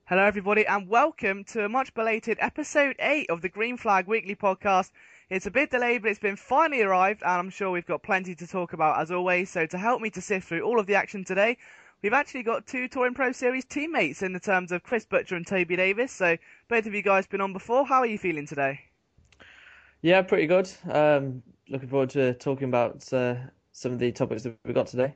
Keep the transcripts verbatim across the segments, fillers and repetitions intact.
Hello, everybody, and welcome to a much belated episode eight of the Green Flag Weekly podcast. It's a bit delayed, but it's been finally arrived, and I'm sure we've got plenty to talk about as always. So, to help me to sift through all of the action today, we've actually got two Touring Pro Series teammates in the terms of Chris Butcher and Toby Davis. So, both of you guys been on before. How are you feeling today? Yeah, pretty good. Um, looking forward to talking about uh, some of the topics that we got today.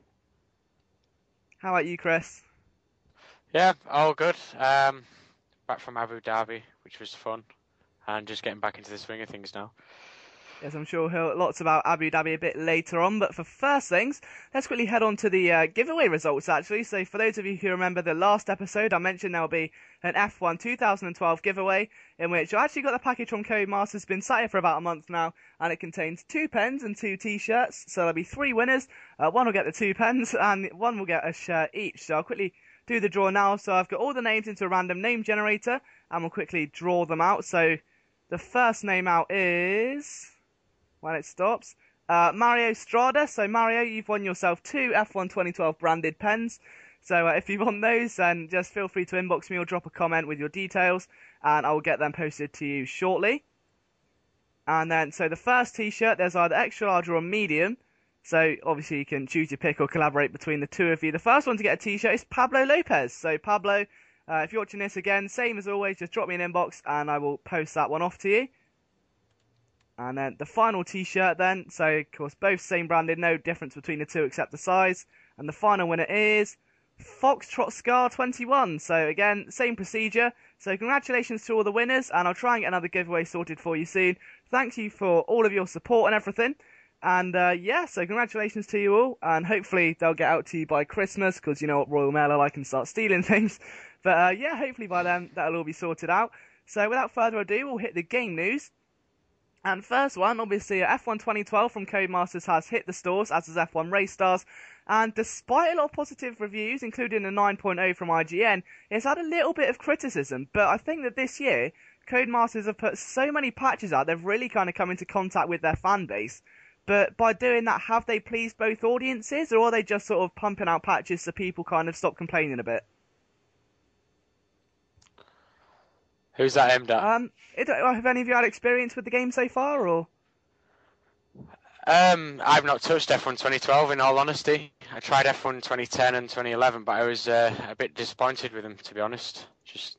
How about you, Chris? Yeah, all good. Um, back from Abu Dhabi, which was fun, and just getting back into the swing of things now. Yes, I'm sure we'll hear lots about Abu Dhabi a bit later on, but for first things, let's quickly head on to the uh, giveaway results actually. So for those of you who remember the last episode, I mentioned there will be an F one twenty twelve giveaway, in which I actually got the package from Codemasters. It's been sat here for about a month now, and it contains two pens and two t-shirts, so there'll be three winners. Uh, one will get the two pens, and one will get a shirt each. So I'll quickly do the draw now. So I've got all the names into a random name generator, and we'll quickly draw them out. So the first name out is... when it stops. Uh, Mario Strada. So Mario, you've won yourself two F one twenty twelve branded pens. So uh, if you want those, then just feel free to inbox me or drop a comment with your details, and I'll get them posted to you shortly. And then, so the first t-shirt, there's either extra large or a medium. So obviously you can choose your pick or collaborate between the two of you. The first one to get a t-shirt is Pablo Lopez. So Pablo, uh, if you're watching this again, same as always, just drop me an inbox and I will post that one off to you. And then the final t-shirt then, so of course both same branded, no difference between the two except the size. And the final winner is Foxtrot Scar twenty-one. So again, same procedure. So congratulations to all the winners, and I'll try and get another giveaway sorted for you soon. Thank you for all of your support and everything. And uh, yeah, so congratulations to you all, and hopefully they'll get out to you by Christmas, because you know what Royal Mail are like and start stealing things. But uh, yeah, hopefully by then that'll all be sorted out. So without further ado, we'll hit the game news. And first one, obviously, F one twenty twelve from Codemasters has hit the stores, as has F one Race Stars. And despite a lot of positive reviews, including a nine point oh from I G N, it's had a little bit of criticism. But I think that this year, Codemasters have put so many patches out, they've really kind of come into contact with their fan base. But by doing that, have they pleased both audiences, or are they just sort of pumping out patches so people kind of stop complaining a bit? Who's that aimed at? Um, it, have any of you had experience with the game so far, or? Um, I've not touched F one twenty twelve, in all honesty. I tried F one twenty ten and twenty eleven, but I was uh, a bit disappointed with them, to be honest. Just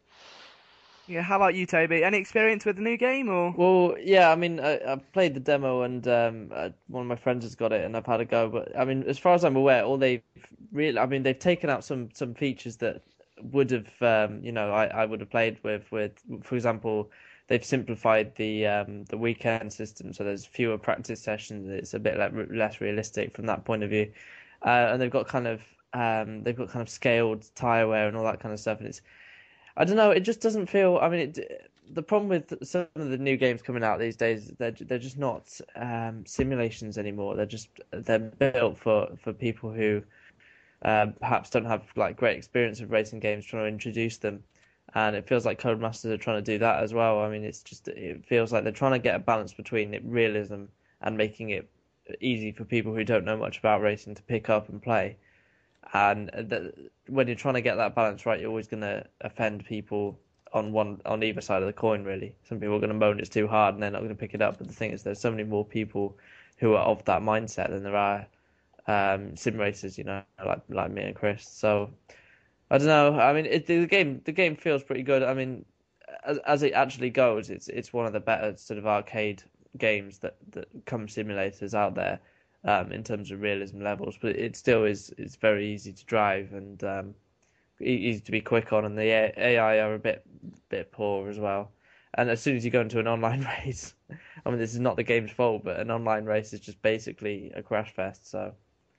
Yeah, how about you, Toby? Any experience with the new game, or? Well, yeah, I mean, I, I've played the demo, and um, uh, one of my friends has got it, and I've had a go. But I mean, as far as I'm aware, all they've really, I mean, they've taken out some some features that would have, um, you know, I, I would have played with. With, for example, they've simplified the um, the weekend system, so there's fewer practice sessions. It's a bit le- less realistic from that point of view, uh, and they've got kind of um, they've got kind of scaled tire wear and all that kind of stuff, and it's. I don't know. It just doesn't feel. I mean, it, the problem with some of the new games coming out these days, they're they're just not um, simulations anymore. They're just they're built for, for people who uh, perhaps don't have like great experience of racing games, trying to introduce them. And it feels like Codemasters are trying to do that as well. I mean, it's just it feels like they're trying to get a balance between it realism and making it easy for people who don't know much about racing to pick up and play. And the, when you're trying to get that balance right, you're always going to offend people on one on either side of the coin, really. Some people are going to moan it's too hard and they're not going to pick it up. But the thing is, there's so many more people who are of that mindset than there are um, sim racers, you know, like like me and Chris. So I don't know. I mean, it, the game the game feels pretty good. I mean, as as it actually goes, it's it's one of the better sort of arcade games that that come simulators out there. Um, in terms of realism levels, but it still is it's very easy to drive and um, easy to be quick on, and the A I are a bit bit poor as well. And as soon as you go into an online race, I mean, this is not the game's fault, but an online race is just basically a crash fest. So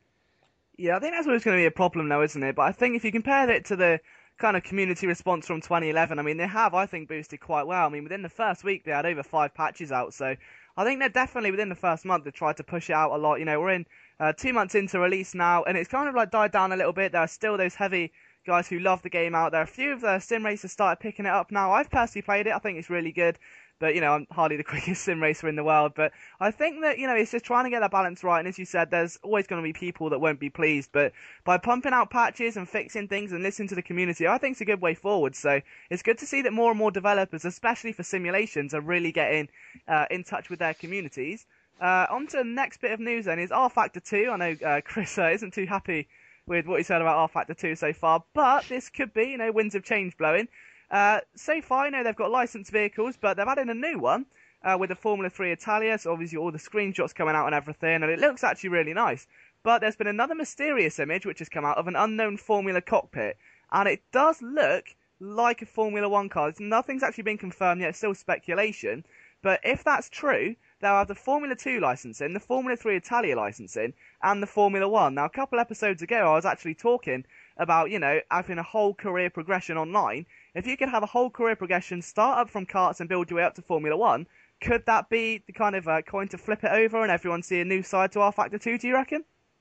Yeah, I think that's always going to be a problem now, isn't it? But I think if you compare it to the kind of community response from twenty eleven, I mean, they have, I think, boosted quite well. I mean, within the first week, they had over five patches out, so I think they're definitely, within the first month, they've tried to push it out a lot. You know, we're in uh, two months into release now, and it's kind of like died down a little bit. There are still those heavy guys who love the game out there. A few of the sim racers started picking it up now. I've personally played it. I think it's really good. But, you know, I'm hardly the quickest sim racer in the world. But I think that, you know, it's just trying to get that balance right. And as you said, there's always going to be people that won't be pleased. But by pumping out patches and fixing things and listening to the community, I think it's a good way forward. So it's good to see that more and more developers, especially for simulations, are really getting uh, in touch with their communities. Uh, on to the next bit of news then is R Factor two. I know uh, Chris uh, isn't too happy with what he said about R Factor two so far, but this could be, you know, winds of change blowing. Uh, so far, you know, they've got licensed vehicles, but they've added a new one uh, with the Formula three Italia, so obviously all the screenshots coming out and everything, and it looks actually really nice. But there's been another mysterious image which has come out of an unknown Formula cockpit, and it does look like a Formula one car. Nothing's actually been confirmed yet, it's still speculation, but if that's true, they'll have the Formula two licensing, the Formula three Italia licensing, and the Formula one. Now, a couple episodes ago, I was actually talking about, you know, having a whole career progression online. If you could have a whole career progression, start up from karts and build your way up to Formula one, could that be the kind of uh, coin to flip it over and everyone see a new side to R Factor two, do you reckon?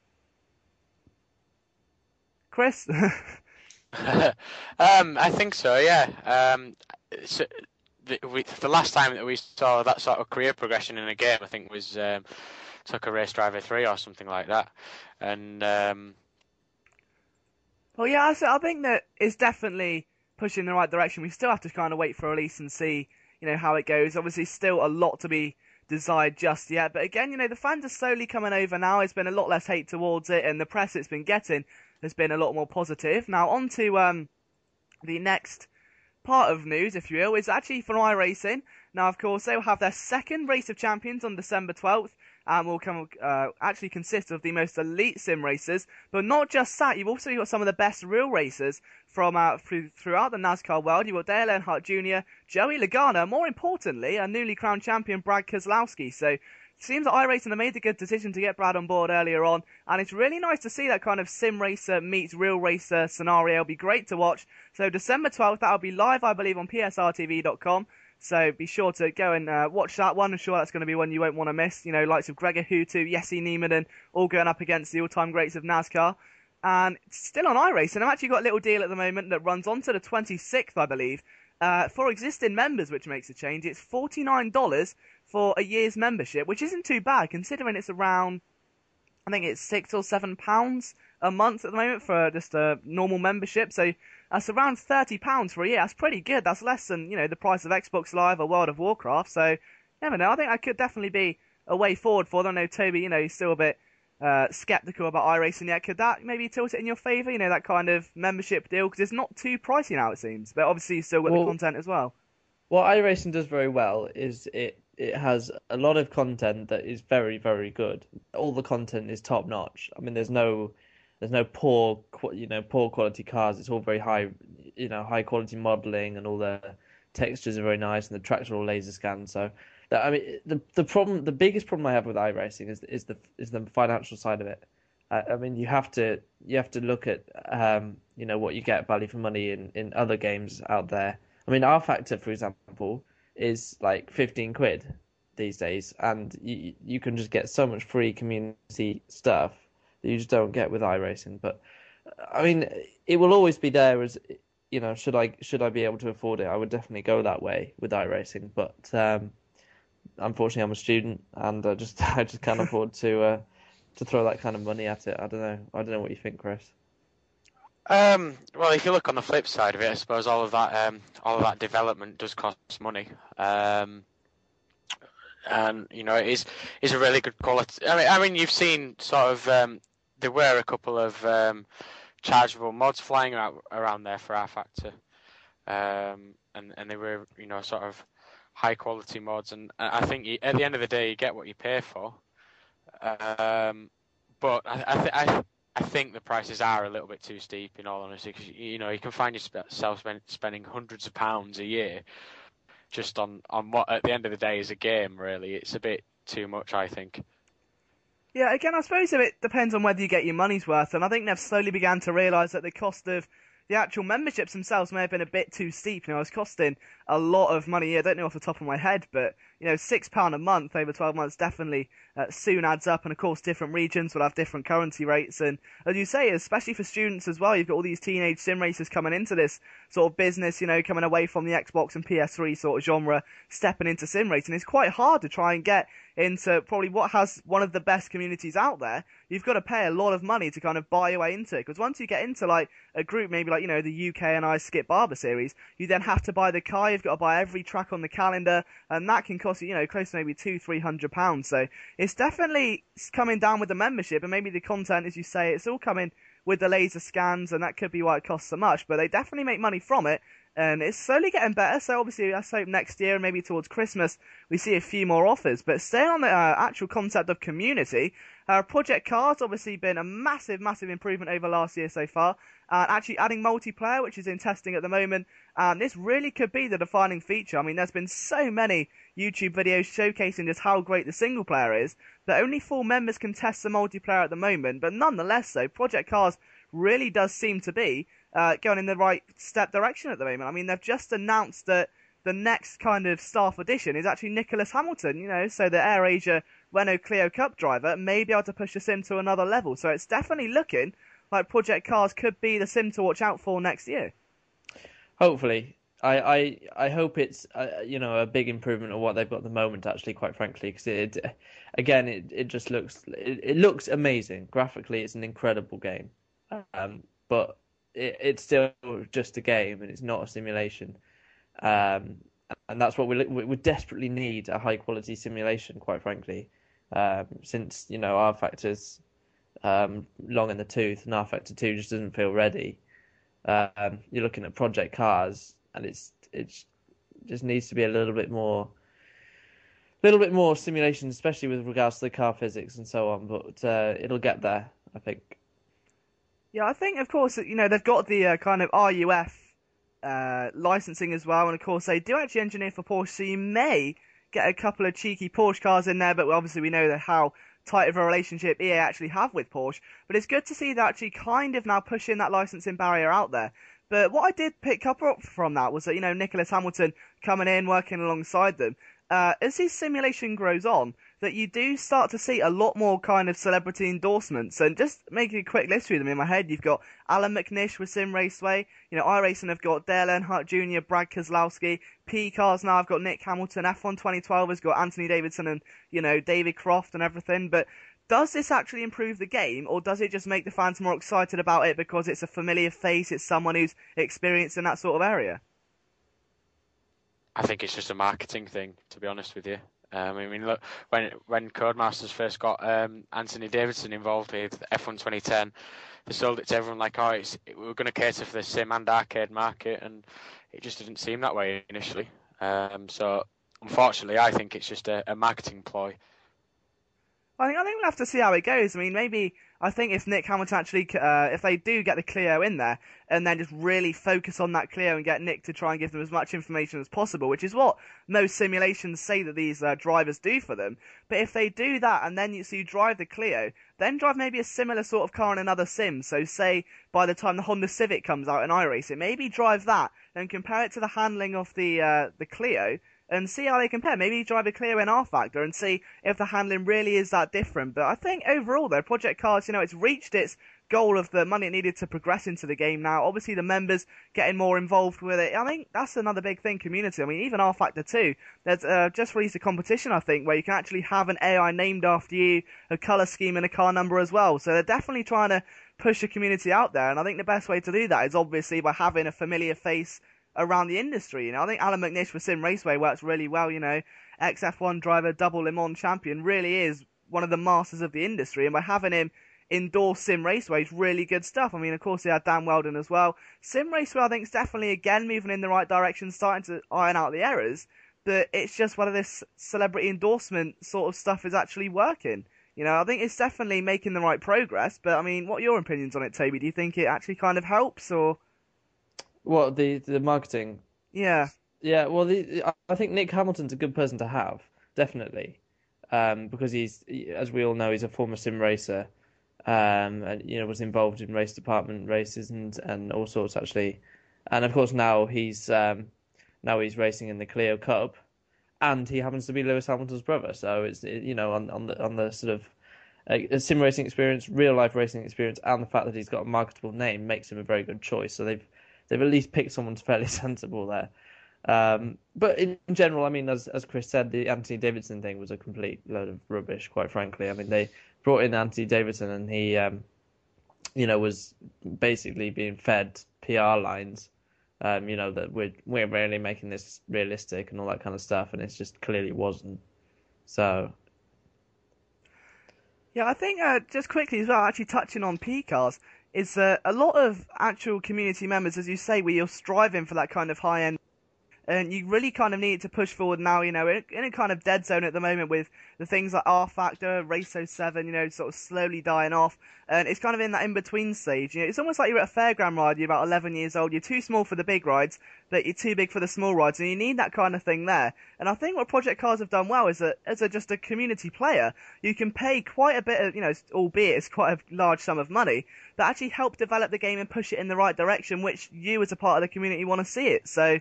Chris? um, I think so, yeah. Um, so the, we, the last time that we saw that sort of career progression in a game, I think, was um, Tucker Race Driver three or something like that. And um... well, yeah, I, I think that it's definitely pushing in the right direction. We still have to kind of wait for release and see, you know, how it goes. Obviously, still a lot to be desired just yet. But again, you know, the fans are slowly coming over now. There's been a lot less hate towards it, and the press it's been getting has been a lot more positive. Now, on to um, the next part of news, if you will, is actually for iRacing. Now, of course, they will have their second Race of Champions on December twelfth, and will come uh, actually consist of the most elite sim racers. But not just that, you've also got some of the best real racers from uh, through, throughout the NASCAR world. You've got Dale Earnhardt Junior, Joey Logano, more importantly, a newly crowned champion, Brad Keselowski. So it seems that iRacing have made a good decision to get Brad on board earlier on, and it's really nice to see that kind of sim racer meets real racer scenario. It'll be great to watch. So December twelfth, that'll be live, I believe, on P S R T V dot com. So be sure to go and uh, watch that one. I'm sure that's going to be one you won't want to miss. You know, likes of Gregor Hutu, Jesse Niemanen, all going up against the all-time greats of NASCAR. And still on iRacing, I've actually got a little deal at the moment that runs on to the twenty-sixth, I believe, uh, for existing members, which makes a change. It's forty-nine dollars for a year's membership, which isn't too bad, considering it's around, I think it's six or seven pounds a month at the moment for just a normal membership. So that's around thirty pounds for a year. That's pretty good. That's less than, you know, the price of Xbox Live or World of Warcraft. So, never know. I think that could definitely be a way forward for them. I know Toby, you know, he's still a bit uh, skeptical about iRacing yet. Could that maybe tilt it in your favour? You know, that kind of membership deal? Because it's not too pricey now, it seems. But obviously, you've still got well, the content as well. What iRacing does very well is it, it has a lot of content that is very, very good. All the content is top notch. I mean, there's no... There's no poor, you know, poor quality cars. It's all very high, you know, high quality modeling, and all the textures are very nice, and the tracks are all laser scanned. So, that, I mean, the the problem, the biggest problem I have with iRacing is is the is the financial side of it. Uh, I mean, you have to you have to look at, um, you know, what you get value for money in, in other games out there. I mean, R Factor, for example, is like fifteen quid these days, and you you can just get so much free community stuff that you just don't get with iRacing. But I mean, it will always be there as, you know, should I should I be able to afford it, I would definitely go that way with iRacing. But um, unfortunately, I'm a student, and I just I just can't afford to uh, to throw that kind of money at it. I don't know. I don't know what you think, Chris. Um, well, if you look on the flip side of it, I suppose all of that um, all of that development does cost money. Um, and you know, it is is a really good quality. I mean, I mean, you've seen sort of um, there were a couple of um, chargeable mods flying out around there for R Factor, um, and and they were, you know, sort of high quality mods. And I think you, at the end of the day, you get what you pay for. Um, but I I, th- I I think the prices are a little bit too steep, in all honesty, because you know you can find yourself spend, spending hundreds of pounds a year just on, on what at the end of the day is a game. Really, it's a bit too much, I think. Yeah, again, I suppose it depends on whether you get your money's worth, and I think they've slowly began to realise that the cost of the actual memberships themselves may have been a bit too steep. You know, it was costing a lot of money. I don't know off the top of my head, but you know, six pound a month over twelve months definitely uh, soon adds up. And of course, different regions will have different currency rates. And as you say, especially for students as well, you've got all these teenage sim racers coming into this sort of business. You know, coming away from the Xbox and P S three sort of genre, stepping into sim racing. It's quite hard to try and get into probably what has one of the best communities out there. You've got to pay a lot of money to kind of buy your way into it, because once you get into like a group, maybe like, you know, the U K and I Skip Barber series, you then have to buy the car, you've got to buy every track on the calendar, and that can cost you, you know, close to maybe two, three hundred pounds. So it's definitely coming down with the membership, and maybe the content, as you say, it's all coming with the laser scans, and that could be why it costs so much, but they definitely make money from it. And it's slowly getting better, so obviously let's hope next year, maybe towards Christmas, we see a few more offers. But staying on the uh, actual concept of community, uh, Project Cars obviously been a massive, massive improvement over last year so far. Uh, actually adding multiplayer, which is in testing at the moment, and this really could be the defining feature. I mean, there's been so many YouTube videos showcasing just how great the single player is, that only four members can test the multiplayer at the moment. But nonetheless, though, Project Cars really does seem to be Uh, going in the right step direction at the moment. I mean, they've just announced that the next kind of staff addition is actually Nicholas Hamilton, you know, so the AirAsia Renault Clio Cup driver may be able to push the sim to another level. So it's definitely looking like Project Cars could be the sim to watch out for next year. Hopefully. I, I, I hope it's, uh, you know, a big improvement of what they've got at the moment, actually, quite frankly, because it, again, it, it just looks, it, it looks amazing. Graphically, it's an incredible game. Um, but It, it's still just a game, and it's not a simulation, um, and that's what we we desperately need, a high quality simulation, quite frankly, um, since you know R Factor's um, long in the tooth, and R Factor two just doesn't feel ready. Um, you're looking at Project Cars, and it's it's just needs to be a little bit more, little bit more simulation, especially with regards to the car physics and so on. But uh, it'll get there, I think. Yeah, I think, of course, you know, they've got the uh, kind of R U F uh, licensing as well, and of course they do actually engineer for Porsche, so you may get a couple of cheeky Porsche cars in there, but obviously we know that how tight of a relationship E A actually have with Porsche. But it's good to see that actually kind of now pushing that licensing barrier out there. But what I did pick up from that was that, you know, Nicholas Hamilton coming in, working alongside them. Uh, as his simulation grows on, that you do start to see a lot more kind of celebrity endorsements. And just making a quick list through them in my head, you've got Alan McNish with Sim Raceway, you know, iRacing have got Dale Earnhardt Junior, Brad Keselowski, P Cars now I've got Nick Hamilton, F one twenty twelve has got Anthony Davidson and, you know, David Croft and everything. But does this actually improve the game, or does it just make the fans more excited about it because it's a familiar face, it's someone who's experienced in that sort of area? I think it's just a marketing thing, to be honest with you. Um, I mean, look, when when Codemasters first got um, Anthony Davidson involved with F one twenty ten, they sold it to everyone like, oh, it's, it, we're going to cater for the sim and arcade market, and it just didn't seem that way initially. Um, so, unfortunately, I think it's just a, a marketing ploy. I think I think we'll have to see how it goes. I mean, maybe I think if Nick Hamilton actually, uh, if they do get the Clio in there, and then just really focus on that Clio and get Nick to try and give them as much information as possible, which is what most simulations say that these uh, drivers do for them. But if they do that, and then you so you drive the Clio, then drive maybe a similar sort of car in another sim. So say by the time the Honda Civic comes out in iRacing, maybe drive that, then compare it to the handling of the uh, the Clio, and see how they compare. Maybe drive a Clio in R Factor and see if the handling really is that different. But I think overall, though, Project Cars, you know, it's reached its goal of the money it needed to progress into the game now. Obviously, the members getting more involved with it. I think that's another big thing, community. I mean, even R Factor two, there's uh, just released a competition, I think, where you can actually have an A I named after you, a colour scheme, and a car number as well. So they're definitely trying to push the community out there. And I think the best way to do that is obviously by having a familiar face around the industry. You know, I think Alan McNish with Sim Raceway works really well. You know, ex F one driver, double Le Mans champion, really is one of the masters of the industry, and by having him endorse Sim Raceway is really good stuff. I mean, of course, they had Dan Weldon as well. Sim Raceway, I think, is definitely again moving in the right direction, starting to iron out the errors. But it's just whether this celebrity endorsement sort of stuff is actually working. You know, I think it's definitely making the right progress. But I mean, what are your opinions on it, Toby? Do you think it actually kind of helps, or? What, the the marketing? Yeah. Yeah, well, the, I think Nick Hamilton's a good person to have, definitely, um, because he's, as we all know, he's a former sim racer, um, and you know was involved in race department races and and all sorts actually, and of course now he's um, now he's racing in the Clio Cup, and he happens to be Lewis Hamilton's brother, so it's you know on on the on the sort of a sim racing experience, real life racing experience, and the fact that he's got a marketable name makes him a very good choice. So they've they've at least picked someone fairly sensible there. Um, but in general, I mean, as as Chris said, the Anthony Davidson thing was a complete load of rubbish, quite frankly. I mean, they brought in Anthony Davidson, and he, um, you know, was basically being fed P R lines, um, you know, that we're we're really making this realistic and all that kind of stuff, and it just clearly wasn't. So. Yeah, I think uh, just quickly as well, actually touching on P cars, is uh, a lot of actual community members, as you say, where you're striving for that kind of high end. And you really kind of need to push forward now, you know, in, in a kind of dead zone at the moment with the things like R Factor, Race oh seven, you know, sort of slowly dying off. And it's kind of in that in-between stage. You know, it's almost like you're at a fairground ride, you're about eleven years old, you're too small for the big rides, but you're too big for the small rides, and you need that kind of thing there. And I think what Project Cars have done well is that as a, just a community player, you can pay quite a bit of, you know, albeit it's quite a large sum of money, but actually help develop the game and push it in the right direction, which you as a part of the community want to see it. So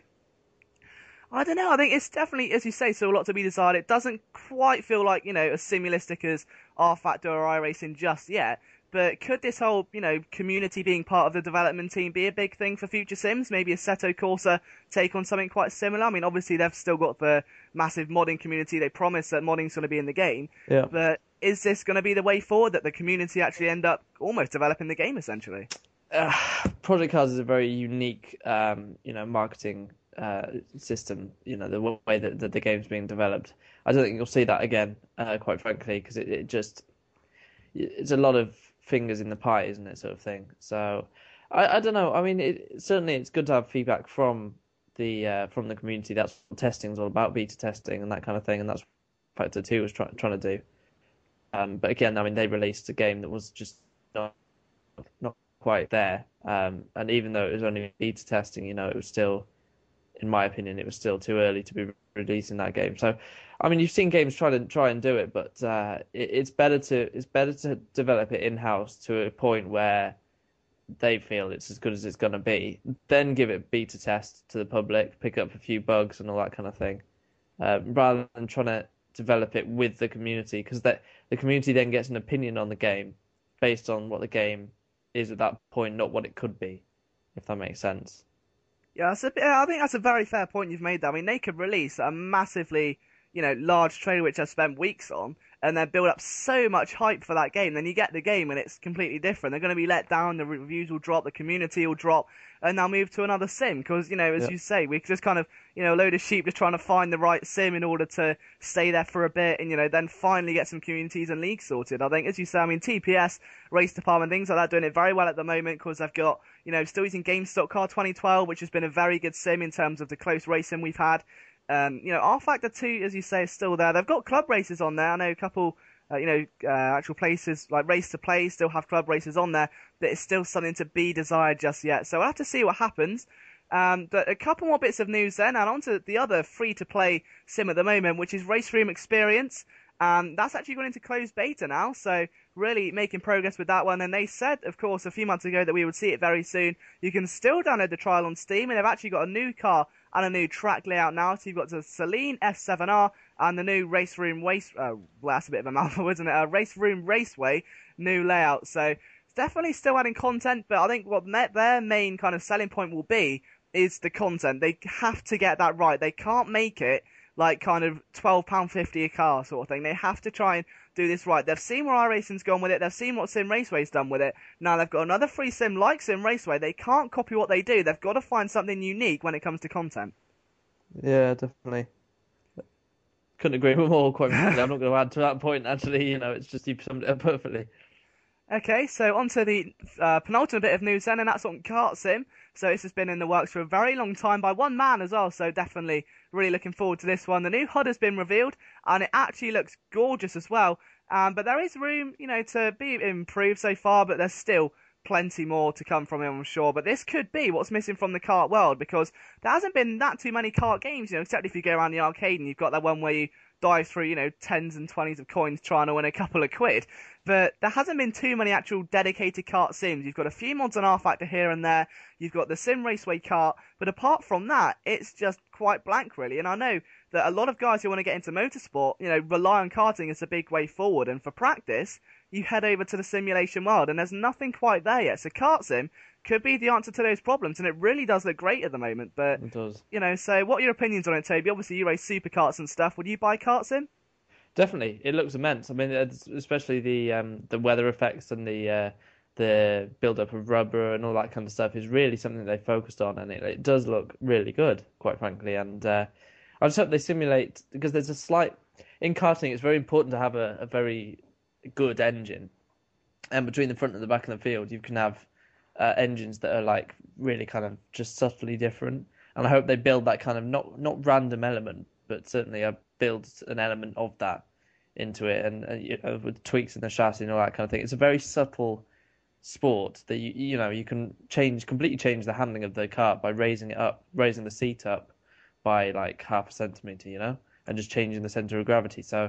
I don't know. I think it's definitely, as you say, still a lot to be decided. It doesn't quite feel like, you know, as simulistic as R Factor or iRacing just yet. But could this whole, you know, community being part of the development team be a big thing for future sims? Maybe a Assetto Corsa take on something quite similar? I mean, obviously they've still got the massive modding community. They promise that modding's going to be in the game. Yeah. But is this going to be the way forward, that the community actually end up almost developing the game, essentially? Uh, Project Cars is a very unique, um, you know, marketing uh, system. You know, the way that, that the game's being developed. I don't think you'll see that again, uh, quite frankly, because it, it just it's a lot of fingers in the pie, isn't it, sort of thing. So I, I don't know. I mean, it, certainly it's good to have feedback from the uh, from the community. That's what testing is all about, beta testing and that kind of thing, and that's what Factor Two was try, trying to do. Um, but again, I mean, they released a game that was just not not quite there. Um, and even though it was only beta testing, you know, it was still, in my opinion, it was still too early to be releasing that game. So, I mean, you've seen games try to try and do it, but uh, it, it's better to it's better to develop it in house to a point where they feel it's as good as it's going to be. Then give it beta test to the public, pick up a few bugs and all that kind of thing, uh, rather than trying to develop it with the community, because that the community then gets an opinion on the game based on what the game is at that point, not what it could be, if that makes sense. Yeah, that's a bit, I think that's a very fair point you've made there. I mean, they could release a massively, you know, large trailer which I've spent weeks on, and then build up so much hype for that game. Then you get the game and it's completely different. They're going to be let down, the reviews will drop, the community will drop, and they'll move to another sim. Because, you know, as Yeah. you say, we're just kind of, you know, a load of sheep just trying to find the right sim in order to stay there for a bit and, you know, then finally get some communities and leagues sorted. I think, as you say, I mean, T P S, Race Department, things like that, doing it very well at the moment because they've got, you know, still using GameStop Car twenty twelve, which has been a very good sim in terms of the close racing we've had. Um, you know, R Factor two, as you say, is still there. They've got club races on there. I know a couple, uh, you know, uh, actual places like Race to Play still have club races on there, but it's still something to be desired just yet. So we'll have to see what happens. Um, but a couple more bits of news then, and on to the other free-to-play sim at the moment, which is Race Room Experience. Um, that's actually gone into closed beta now, so really making progress with that one. And they said, of course, a few months ago that we would see it very soon. You can still download the trial on Steam, and they've actually got a new car and a new track layout now. So you've got the Celine S seven R and the new Race Room Race. Uh, well, that's a bit of a mouthful, isn't it? A Race Room Raceway new layout. So it's definitely still adding content, but I think what their main kind of selling point will be is the content. They have to get that right. They can't make it like kind of twelve pounds fifty a car sort of thing. They have to try and do this right. They've seen where iRacing's gone with it. They've seen what Sim Raceway's done with it. Now they've got another free sim like Sim Raceway. They can't copy what they do. They've got to find something unique when it comes to content. Yeah, definitely. Couldn't agree with more, quite frankly. I'm not going to add to that point, actually. You know, it's just you summed it up perfectly. Okay, so on to the uh, penultimate bit of news then, and that's on Kart Sim. So this has been in the works for a very long time by one man as well, so definitely really looking forward to this one. The new H U D has been revealed, and it actually looks gorgeous as well. Um, but there is room, you know, to be improved so far, but there's still plenty more to come from it, I'm sure. But this could be what's missing from the kart world, because there hasn't been that too many kart games, you know, except if you go around the arcade and you've got that one where you dive through, you know, tens and twenties of coins trying to win a couple of quid. But there hasn't been too many actual dedicated kart sims. You've got a few mods on R Factor here and there. You've got the Sim Raceway kart. But apart from that, it's just quite blank, really. And I know that a lot of guys who want to get into motorsport, you know, rely on karting as a big way forward. And for practice, you head over to the simulation world, and there's nothing quite there yet. So kart sim could be the answer to those problems, and it really does look great at the moment. But, It does. you know, so what are your opinions on it, Toby? Obviously, you race supercarts and stuff. Would you buy kart sim? Definitely, it looks immense. I mean, it's- especially the um, the weather effects and the uh, the build up of rubber and all that kind of stuff is really something they focused on, and it, it does look really good, quite frankly. And uh, I just hope they simulate, because there's a slight in karting. It's very important to have a, a very good engine, and between the front and the back of the field, you can have uh, engines that are like really kind of just subtly different. And I hope they build that kind of not not random element, but certainly a build an element of that into it, and uh, you know, with tweaks in the chassis and all that kind of thing. It's a very subtle sport that you you know you can change completely change the handling of the kart by raising it up, raising the seat up by like half a centimeter, you know, and just changing the center of gravity. So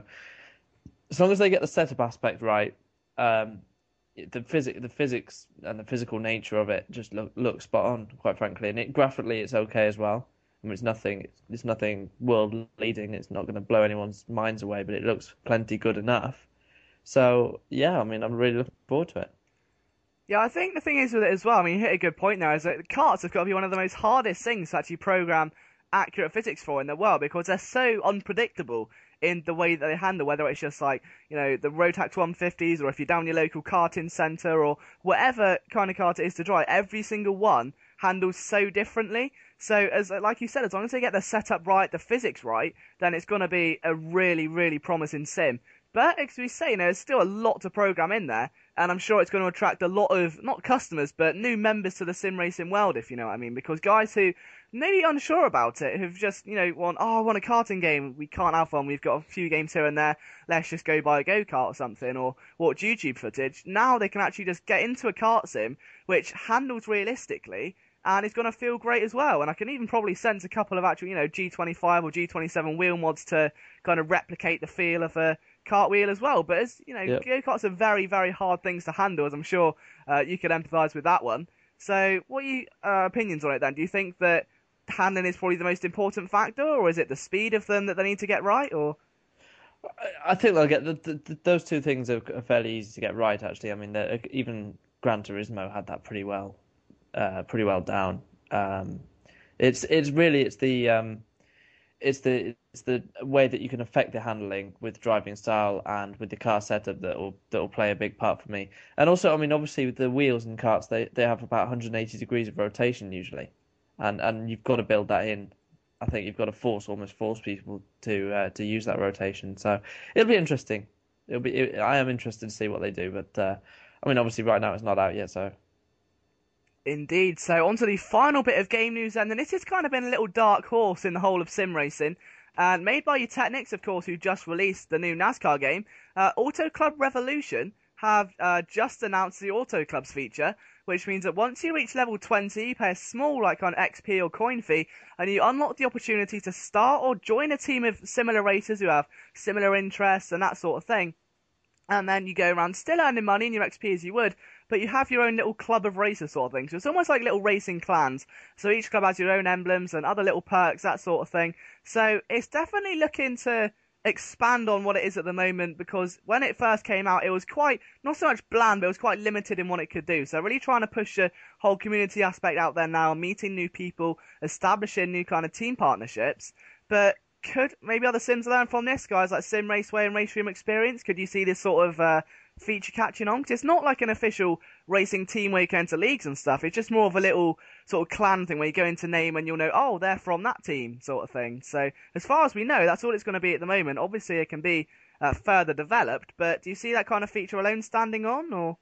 as long as they get the setup aspect right, um, the physics, the physics and the physical nature of it just look look spot on, quite frankly. And it graphically, it's okay as well. I mean, it's nothing, it's nothing world leading. It's not going to blow anyone's minds away, but it looks plenty good enough. So yeah, I mean, I'm really looking forward to it. Yeah, I think the thing is with it as well, I mean, you hit a good point there, is that karts have got to be one of the most hardest things to actually program accurate physics for in the world, because they're so unpredictable in the way that they handle, whether it's just like, you know, the Rotax one fifties, or if you're down your local karting centre, or whatever kind of kart it is to drive, every single one handles so differently. So, as like you said, as long as they get the setup right, the physics right, then it's going to be a really, really promising sim. But, as we say, you know, there's still a lot to program in there, and I'm sure it's going to attract a lot of, not customers, but new members to the sim racing world, if you know what I mean, because guys who maybe unsure about it, who've just, you know, want, oh, I want a karting game, we can't have one, we've got a few games here and there, let's just go buy a go-kart or something, or watch YouTube footage. Now they can actually just get into a kart sim, which handles realistically, and it's going to feel great as well. And I can even probably sense a couple of actual, you know, G twenty-five or G twenty-seven wheel mods to kind of replicate the feel of a cartwheel as well. But as you know, Yep. go-karts are very, very hard things to handle, as I'm sure uh, you could empathise with that one. So, what are your uh, opinions on it then? Do you think that handling is probably the most important factor, or is it the speed of them that they need to get right? Or I- I think they'll get the, the, the, those two things are are fairly easy to get right. Actually, I mean, they're- even Gran Turismo had that pretty well, uh, pretty well down. Um, it's it's really it's the um, it's the it's the way that you can affect the handling with driving style and with the car setup that will that will play a big part for me. And also, I mean, obviously with the wheels and karts, they they have about one hundred eighty degrees of rotation usually, and and you've got to build that in. I think you've got to force almost force people to uh, to use that rotation. So it'll be interesting. It'll be. It, I am interested to see what they do, but uh, I mean, obviously right now it's not out yet, so. Indeed. So on to the final bit of game news then, and this has kind of been a little dark horse in the whole of sim racing. And made by Technics, of course, who just released the new NASCAR game, uh, Auto Club Revolution have uh, just announced the Auto Clubs feature, which means that once you reach level twenty, you pay a small like on X P or coin fee, and you unlock the opportunity to start or join a team of similar racers who have similar interests and that sort of thing. And then you go around still earning money in your X P as you would, but you have your own little club of racers sort of thing. So it's almost like little racing clans. So each club has your own emblems and other little perks, that sort of thing. So it's definitely looking to expand on what it is at the moment, because when it first came out, it was quite, not so much bland, but it was quite limited in what it could do. So really trying to push the whole community aspect out there now, meeting new people, establishing new kind of team partnerships. But could maybe other sims learn from this, guys like Sim Raceway and Race Room Experience? Could you see this sort of uh, feature catching on? Because it's not like an official racing team where you go into leagues and stuff. It's just more of a little sort of clan thing where you go into name and you'll know, oh, they're from that team sort of thing. So as far as we know, that's all it's going to be at the moment. Obviously, it can be uh, further developed, but do you see that kind of feature alone standing on, or?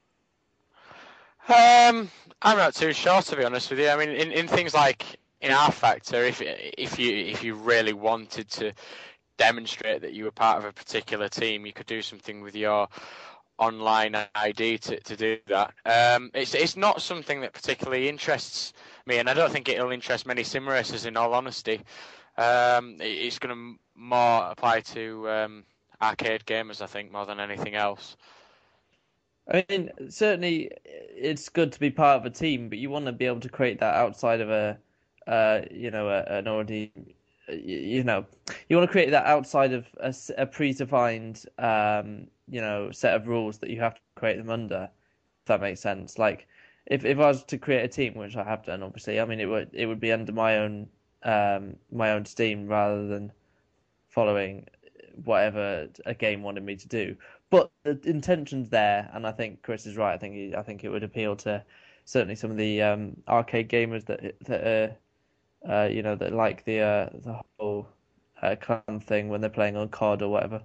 Um, I'm not too sure, to be honest with you. I mean, in, in things like in R Factor, if if you if you really wanted to demonstrate that you were part of a particular team, you could do something with your online I D to, to do that. Um, it's it's not something that particularly interests me, and I don't think it'll interest many sim racers, in all honesty. Um, it's going to more apply to um, arcade gamers, I think, more than anything else. I mean, certainly it's good to be part of a team, but you want to be able to create that outside of a, uh, you know, a, an already, you know, you want to create that outside of a, a predefined, um, you know, set of rules that you have to create them under. If that makes sense. Like, if if I was to create a team, which I have done, obviously, I mean, it would it would be under my own, um, my own steam rather than following whatever a game wanted me to do. But the intention's there, and I think Chris is right. I think he, I think it would appeal to certainly some of the um, arcade gamers that that are, uh, you know, that like the uh, the whole uh, clan thing when they're playing on C O D or whatever.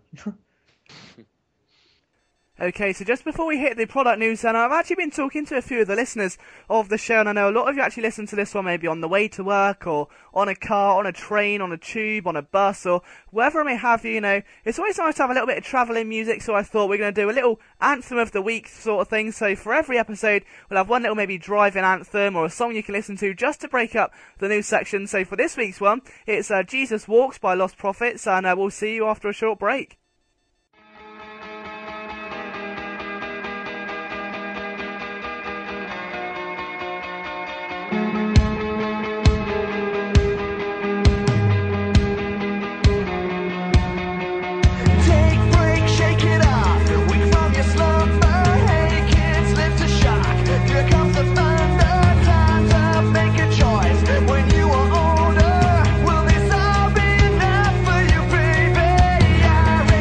Okay, so just before we hit the product news, and I've actually been talking to a few of the listeners of the show, and I know a lot of you actually listen to this one maybe on the way to work, or on a car, on a train, on a tube, on a bus, or wherever it may have you, you know. It's always nice to have a little bit of travelling music, so I thought we're going to do a little anthem of the week sort of thing. So for every episode, we'll have one little maybe driving anthem, or a song you can listen to just to break up the news section. So for this week's one, it's uh, Jesus Walks by Lost Prophets, and uh, we'll see you after a short break. Will this all be enough for you, baby? I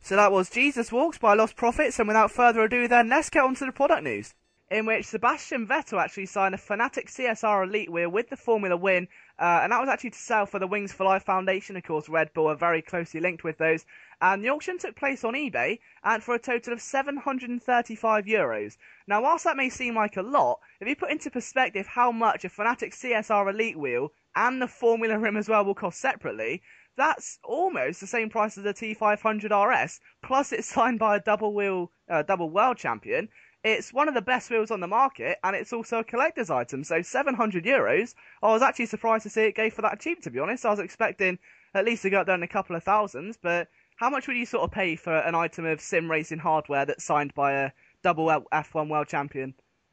So that was Jesus Walks by Lost Profits, and without further ado then, let's get on to the product news, in which Sebastian Vettel actually signed a Fanatec C S R Elite wheel with the Formula Win, uh, and that was actually to sell for the Wings for Life Foundation. Of course, Red Bull are very closely linked with those, and the auction took place on eBay, and for a total of seven hundred thirty-five euros. Now, whilst that may seem like a lot, if you put into perspective how much a Fanatec C S R Elite wheel and the Formula Rim as well will cost separately, that's almost the same price as the T five hundred R S, plus it's signed by a double wheel, uh, double world champion. It's one of the best wheels on the market, and it's also a collector's item, so seven hundred euros. I was actually surprised to see it go for that cheap, to be honest. I was expecting at least to go up there in a couple of thousands, but how much would you sort of pay for an item of sim racing hardware that's signed by a double F one world champion?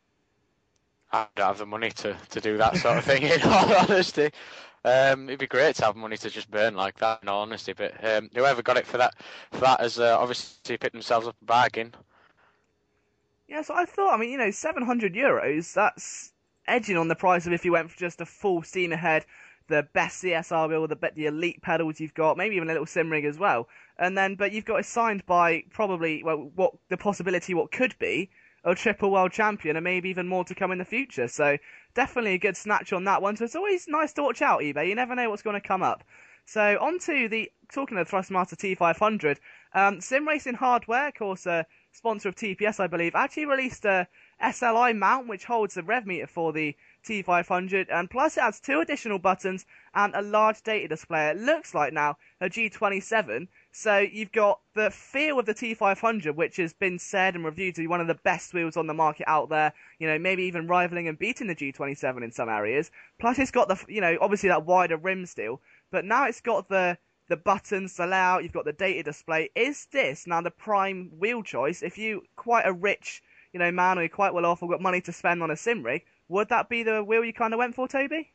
I don't have the money to, to do that sort of thing, in all honesty. Um, it'd be great to have money to just burn like that, in all honesty, but um, whoever got it for that, for that has uh, obviously picked themselves up a bargain. Yeah, so I thought, I mean, you know, seven hundred euros, that's edging on the price of if you went for just a full steam ahead, the best C S R wheel, the, the elite pedals you've got, maybe even a little sim rig as well. And then, but you've got it signed by probably, well, what the possibility what could be a triple world champion, and maybe even more to come in the future. So definitely a good snatch on that one. So it's always nice to watch out, eBay. You never know what's going to come up. So on to the, talking of Thrustmaster T five hundred, um, Sim Racing Hardware, of course, uh, sponsor of T P S, I believe, actually released a S L I mount which holds the rev meter for the T five hundred, and plus it has two additional buttons and a large data display. It looks like now a G twenty-seven, so you've got the feel of the T five hundred, which has been said and reviewed to be one of the best wheels on the market out there, you know, maybe even rivaling and beating the G twenty-seven in some areas. Plus it's got the, you know, obviously that wider rim still, but now it's got the the buttons, the layout, you've got the data display. Is this now the prime wheel choice? If you quite a rich, you know, man, or you're quite well off or got money to spend on a sim rig, would that be the wheel you kind of went for, Toby?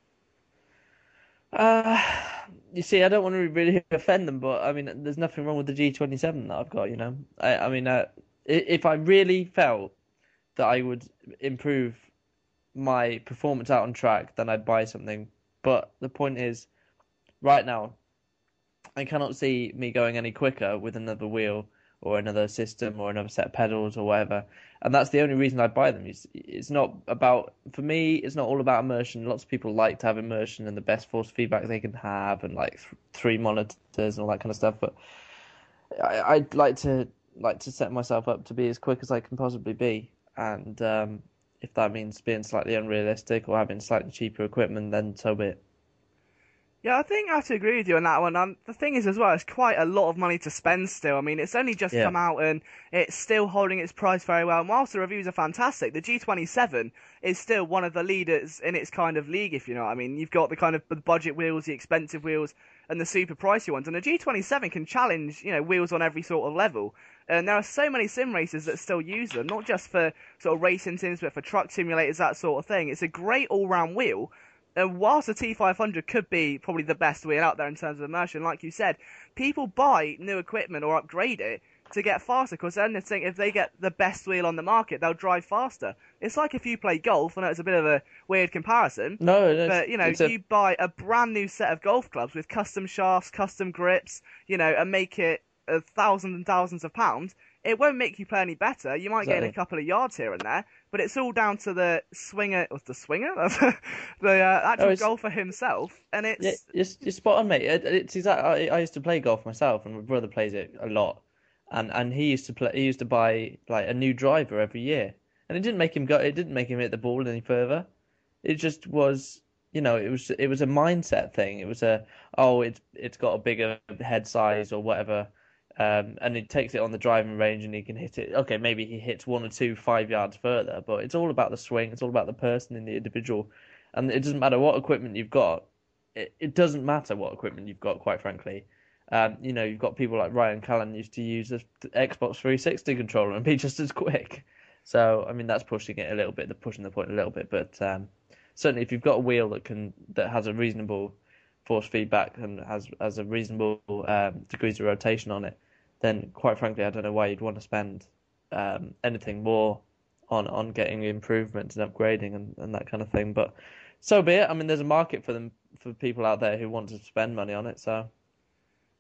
Uh, you see, I don't want to really offend them, but I mean, there's nothing wrong with the G twenty-seven that I've got, you know. I, I mean, uh, if I really felt that I would improve my performance out on track, then I'd buy something. But the point is, right now, I cannot see me going any quicker with another wheel or another system or another set of pedals or whatever. And that's the only reason I buy them. It's, it's not about, for me, it's not all about immersion. Lots of people like to have immersion and the best force feedback they can have and like th- three monitors and all that kind of stuff. But I, I'd like to like to set myself up to be as quick as I can possibly be. And um, if that means being slightly unrealistic or having slightly cheaper equipment, then so be it. Yeah, I think I have to agree with you on that one. Um, the thing is as well, it's quite a lot of money to spend still. I mean, it's only just Yeah. come out and it's still holding its price very well. And whilst the reviews are fantastic, the G twenty-seven is still one of the leaders in its kind of league, if you know what I mean. You've got the kind of the budget wheels, the expensive wheels, and the super pricey ones. And the G twenty-seven can challenge, you know, wheels on every sort of level. And there are so many sim racers that still use them, not just for sort of racing sims, but for truck simulators, that sort of thing. It's a great all-round wheel. And whilst the T five hundred could be probably the best wheel out there in terms of immersion, like you said, people buy new equipment or upgrade it to get faster, because then they think if they get the best wheel on the market, they'll drive faster. It's like if you play golf, I know it's a bit of a weird comparison, No, no, but, you know, it's a- you buy a brand new set of golf clubs with custom shafts, custom grips, you know, and make it a thousands and thousands of pounds. It won't make you play any better. You might Exactly. gain a couple of yards here and there, but it's all down to the swinger, or the swinger, the uh, actual Oh, it's- golfer himself. And it's Yeah, you're, you're spot on, mate. It, it's exactly. I, I used to play golf myself, and my brother plays it a lot. And and he used to play. He used to buy like a new driver every year, and it didn't make him go. It didn't make him hit the ball any further. It just was, you know, it was it was a mindset thing. It was a oh, it's it's got a bigger head size or whatever, um, and it takes it on the driving range, and he can hit it. Okay, maybe he hits one or two five yards further, but it's all about the swing. It's all about the person in the individual, and it doesn't matter what equipment you've got. It, it doesn't matter what equipment you've got, quite frankly. Um, you know, you've got people like Ryan Callan used to use the Xbox three sixty controller and be just as quick. So, I mean, that's pushing it a little bit, they're pushing the point a little bit. But um, certainly, if you've got a wheel that can that has a reasonable force feedback and has has a reasonable um, degrees of rotation on it, then quite frankly, I don't know why you'd want to spend um, anything more on on getting improvements and upgrading and, and that kind of thing. But so be it. I mean, there's a market for them for people out there who want to spend money on it. So.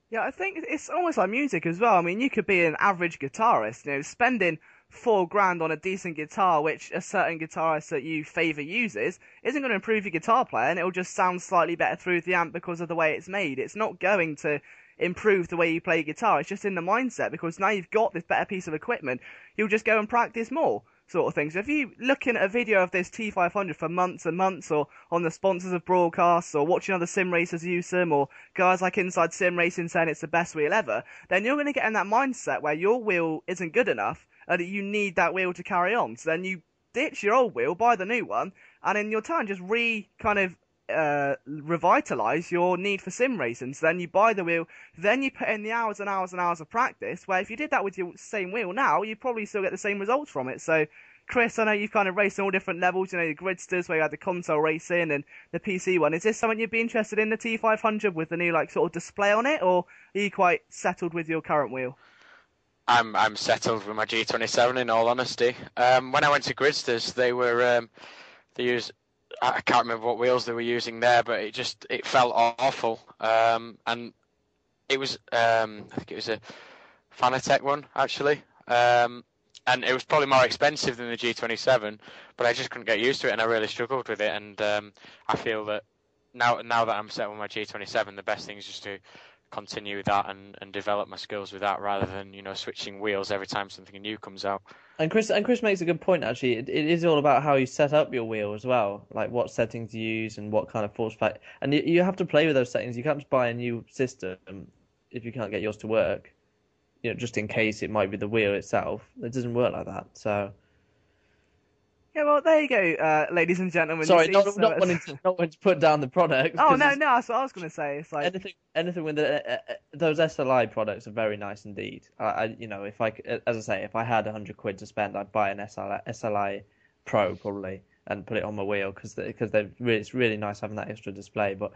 Yeah, I think it's almost like music as well. I mean, you could be an average guitarist, you know, spending four grand on a decent guitar, which a certain guitarist that you favour uses, isn't going to improve your guitar player, and it'll just sound slightly better through the amp because of the way it's made. It's not going to improve the way you play guitar. It's just in the mindset, because now you've got this better piece of equipment, you'll just go and practice more. Sort of thing. So if you looking at a video of this T five hundred for months and months, or on the sponsors of broadcasts, or watching other sim racers use them, or guys like Inside Sim Racing saying it's the best wheel ever, then you're going to get in that mindset where your wheel isn't good enough and that you need that wheel to carry on. So then you ditch your old wheel, buy the new one, and in your turn just re kind of uh, revitalize your need for sim racing. So then you buy the wheel, then you put in the hours and hours and hours of practice, where if you did that with your same wheel now, you'd probably still get the same results from it. So Chris, I know you've kind of raced on all different levels, you know, the Gridsters where you had the console racing and the P C one. Is this something you'd be interested in, the T five hundred, with the new like sort of display on it, or are you quite settled with your current wheel? I'm I'm settled with my G twenty-seven, in all honesty. Um, when I went to Gridsters, they were um, they used I can't remember what wheels they were using there, but it just it felt awful. Um, and it was um, I think it was a Fanatec one actually. Um, And it was probably more expensive than the G twenty-seven, but I just couldn't get used to it, and I really struggled with it. And um, I feel that now, now that I'm set with my G twenty-seven, the best thing is just to continue with that and, and develop my skills with that, rather than you know switching wheels every time something new comes out. And Chris and Chris makes a good point. Actually, it, it is all about how you set up your wheel as well, like what settings you use and what kind of force factor. And you, you have to play with those settings. You can't just buy a new system if you can't get yours to work. You know, just in case it might be the wheel itself. It doesn't work like that. So, yeah, well, there you go, uh, ladies and gentlemen. sorry, see, not, so not wanting to, not wanting to put down the product. Oh no, no, that's what I was going to say. It's like anything, anything with the, uh, uh, those S L I products are very nice indeed. I, I, you know, if I, as I say, if I had a hundred quid to spend, I'd buy an S L I, S L I Pro probably and put it on my wheel, because because they're really, it's really nice having that extra display. But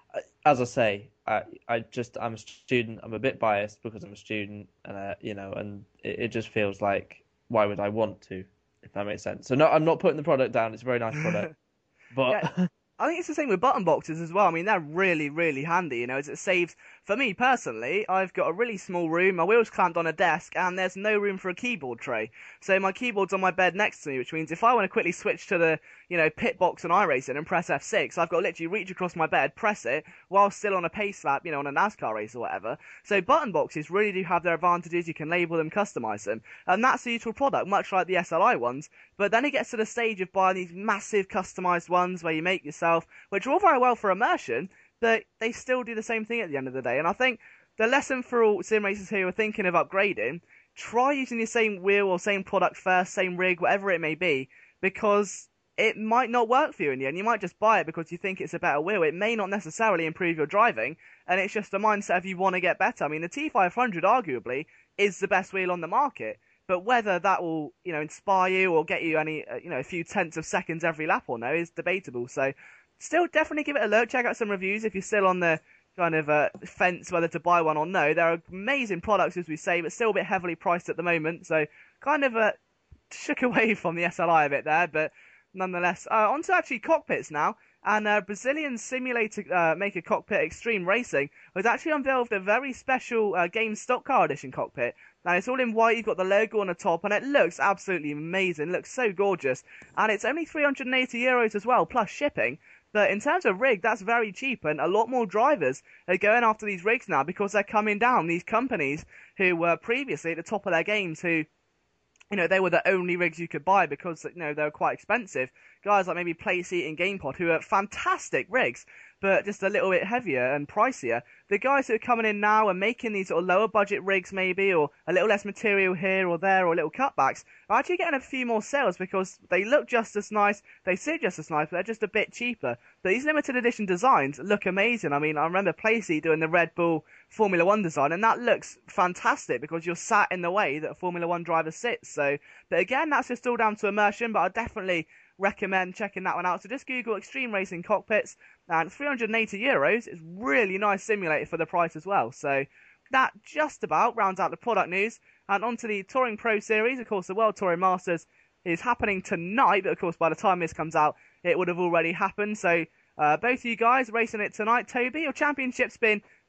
as I say, I, I just I'm a student. I'm a bit biased because I'm a student, and uh, you know, and it, it just feels like, why would I want to, if that makes sense. So no, I'm not putting the product down. It's a very nice product, but yeah, I think it's the same with button boxes as well. I mean, they're really, really handy. You know, as it saves. For me personally, I've got a really small room. My wheel's clamped on a desk, and there's no room for a keyboard tray. So my keyboard's on my bed next to me, which means if I want to quickly switch to the, you know, pit box on iRacing and press F six, I've got to literally reach across my bed, press it, while still on a pace lap, you know, on a NASCAR race or whatever. So button boxes really do have their advantages. You can label them, customize them, and that's a useful product, much like the S L I ones. But then it gets to the stage of buying these massive customized ones where you make yourself, which are all very well for immersion, but they still do the same thing at the end of the day. And I think the lesson for all sim racers who are thinking of upgrading, try using the same wheel or same product first, same rig, whatever it may be, because it might not work for you in the end. You might just buy it because you think it's a better wheel. It may not necessarily improve your driving, and it's just a mindset of you want to get better. I mean, the T five hundred arguably is the best wheel on the market, but whether that will, you know, inspire you or get you any, uh, you know, a few tenths of seconds every lap or no is debatable. So still definitely give it a look. Check out some reviews if you're still on the kind of uh, fence whether to buy one or no. There are amazing products, as we say, but still a bit heavily priced at the moment. So kind of uh, shook away from the S L I a bit there, but nonetheless. Uh, on to actually cockpits now. And uh, Brazilian simulator uh, maker Cockpit Extreme Racing has actually unveiled a very special uh, game stock car edition cockpit. Now, it's all in white, you've got the logo on the top, and it looks absolutely amazing. It looks so gorgeous. And it's only three hundred eighty euros as well, plus shipping. But in terms of rig, that's very cheap, and a lot more drivers are going after these rigs now because they're coming down. These companies who were previously at the top of their games, who, you know, they were the only rigs you could buy because, you know, they were quite expensive. Guys like maybe Playseat and GamePod, who are fantastic rigs, but just a little bit heavier and pricier. The guys who are coming in now and making these sort of lower budget rigs maybe, or a little less material here or there, or little cutbacks, are actually getting a few more sales because they look just as nice, they sit just as nice, but they're just a bit cheaper. But these limited edition designs look amazing. I mean, I remember Playseat doing the Red Bull Formula One design, and that looks fantastic because you're sat in the way that a Formula One driver sits. So, but again, that's just all down to immersion, but I definitely recommend checking that one out. So just Google Extreme Racing Cockpits, and three hundred eighty euros is really nice simulator for the price as well. So that just about rounds out the product news. And onto the Touring Pro Series. Of course, the World Touring Masters is happening tonight, but of course by the time this comes out, it would have already happened. So uh, both of you guys racing it tonight. Toby, your championship's been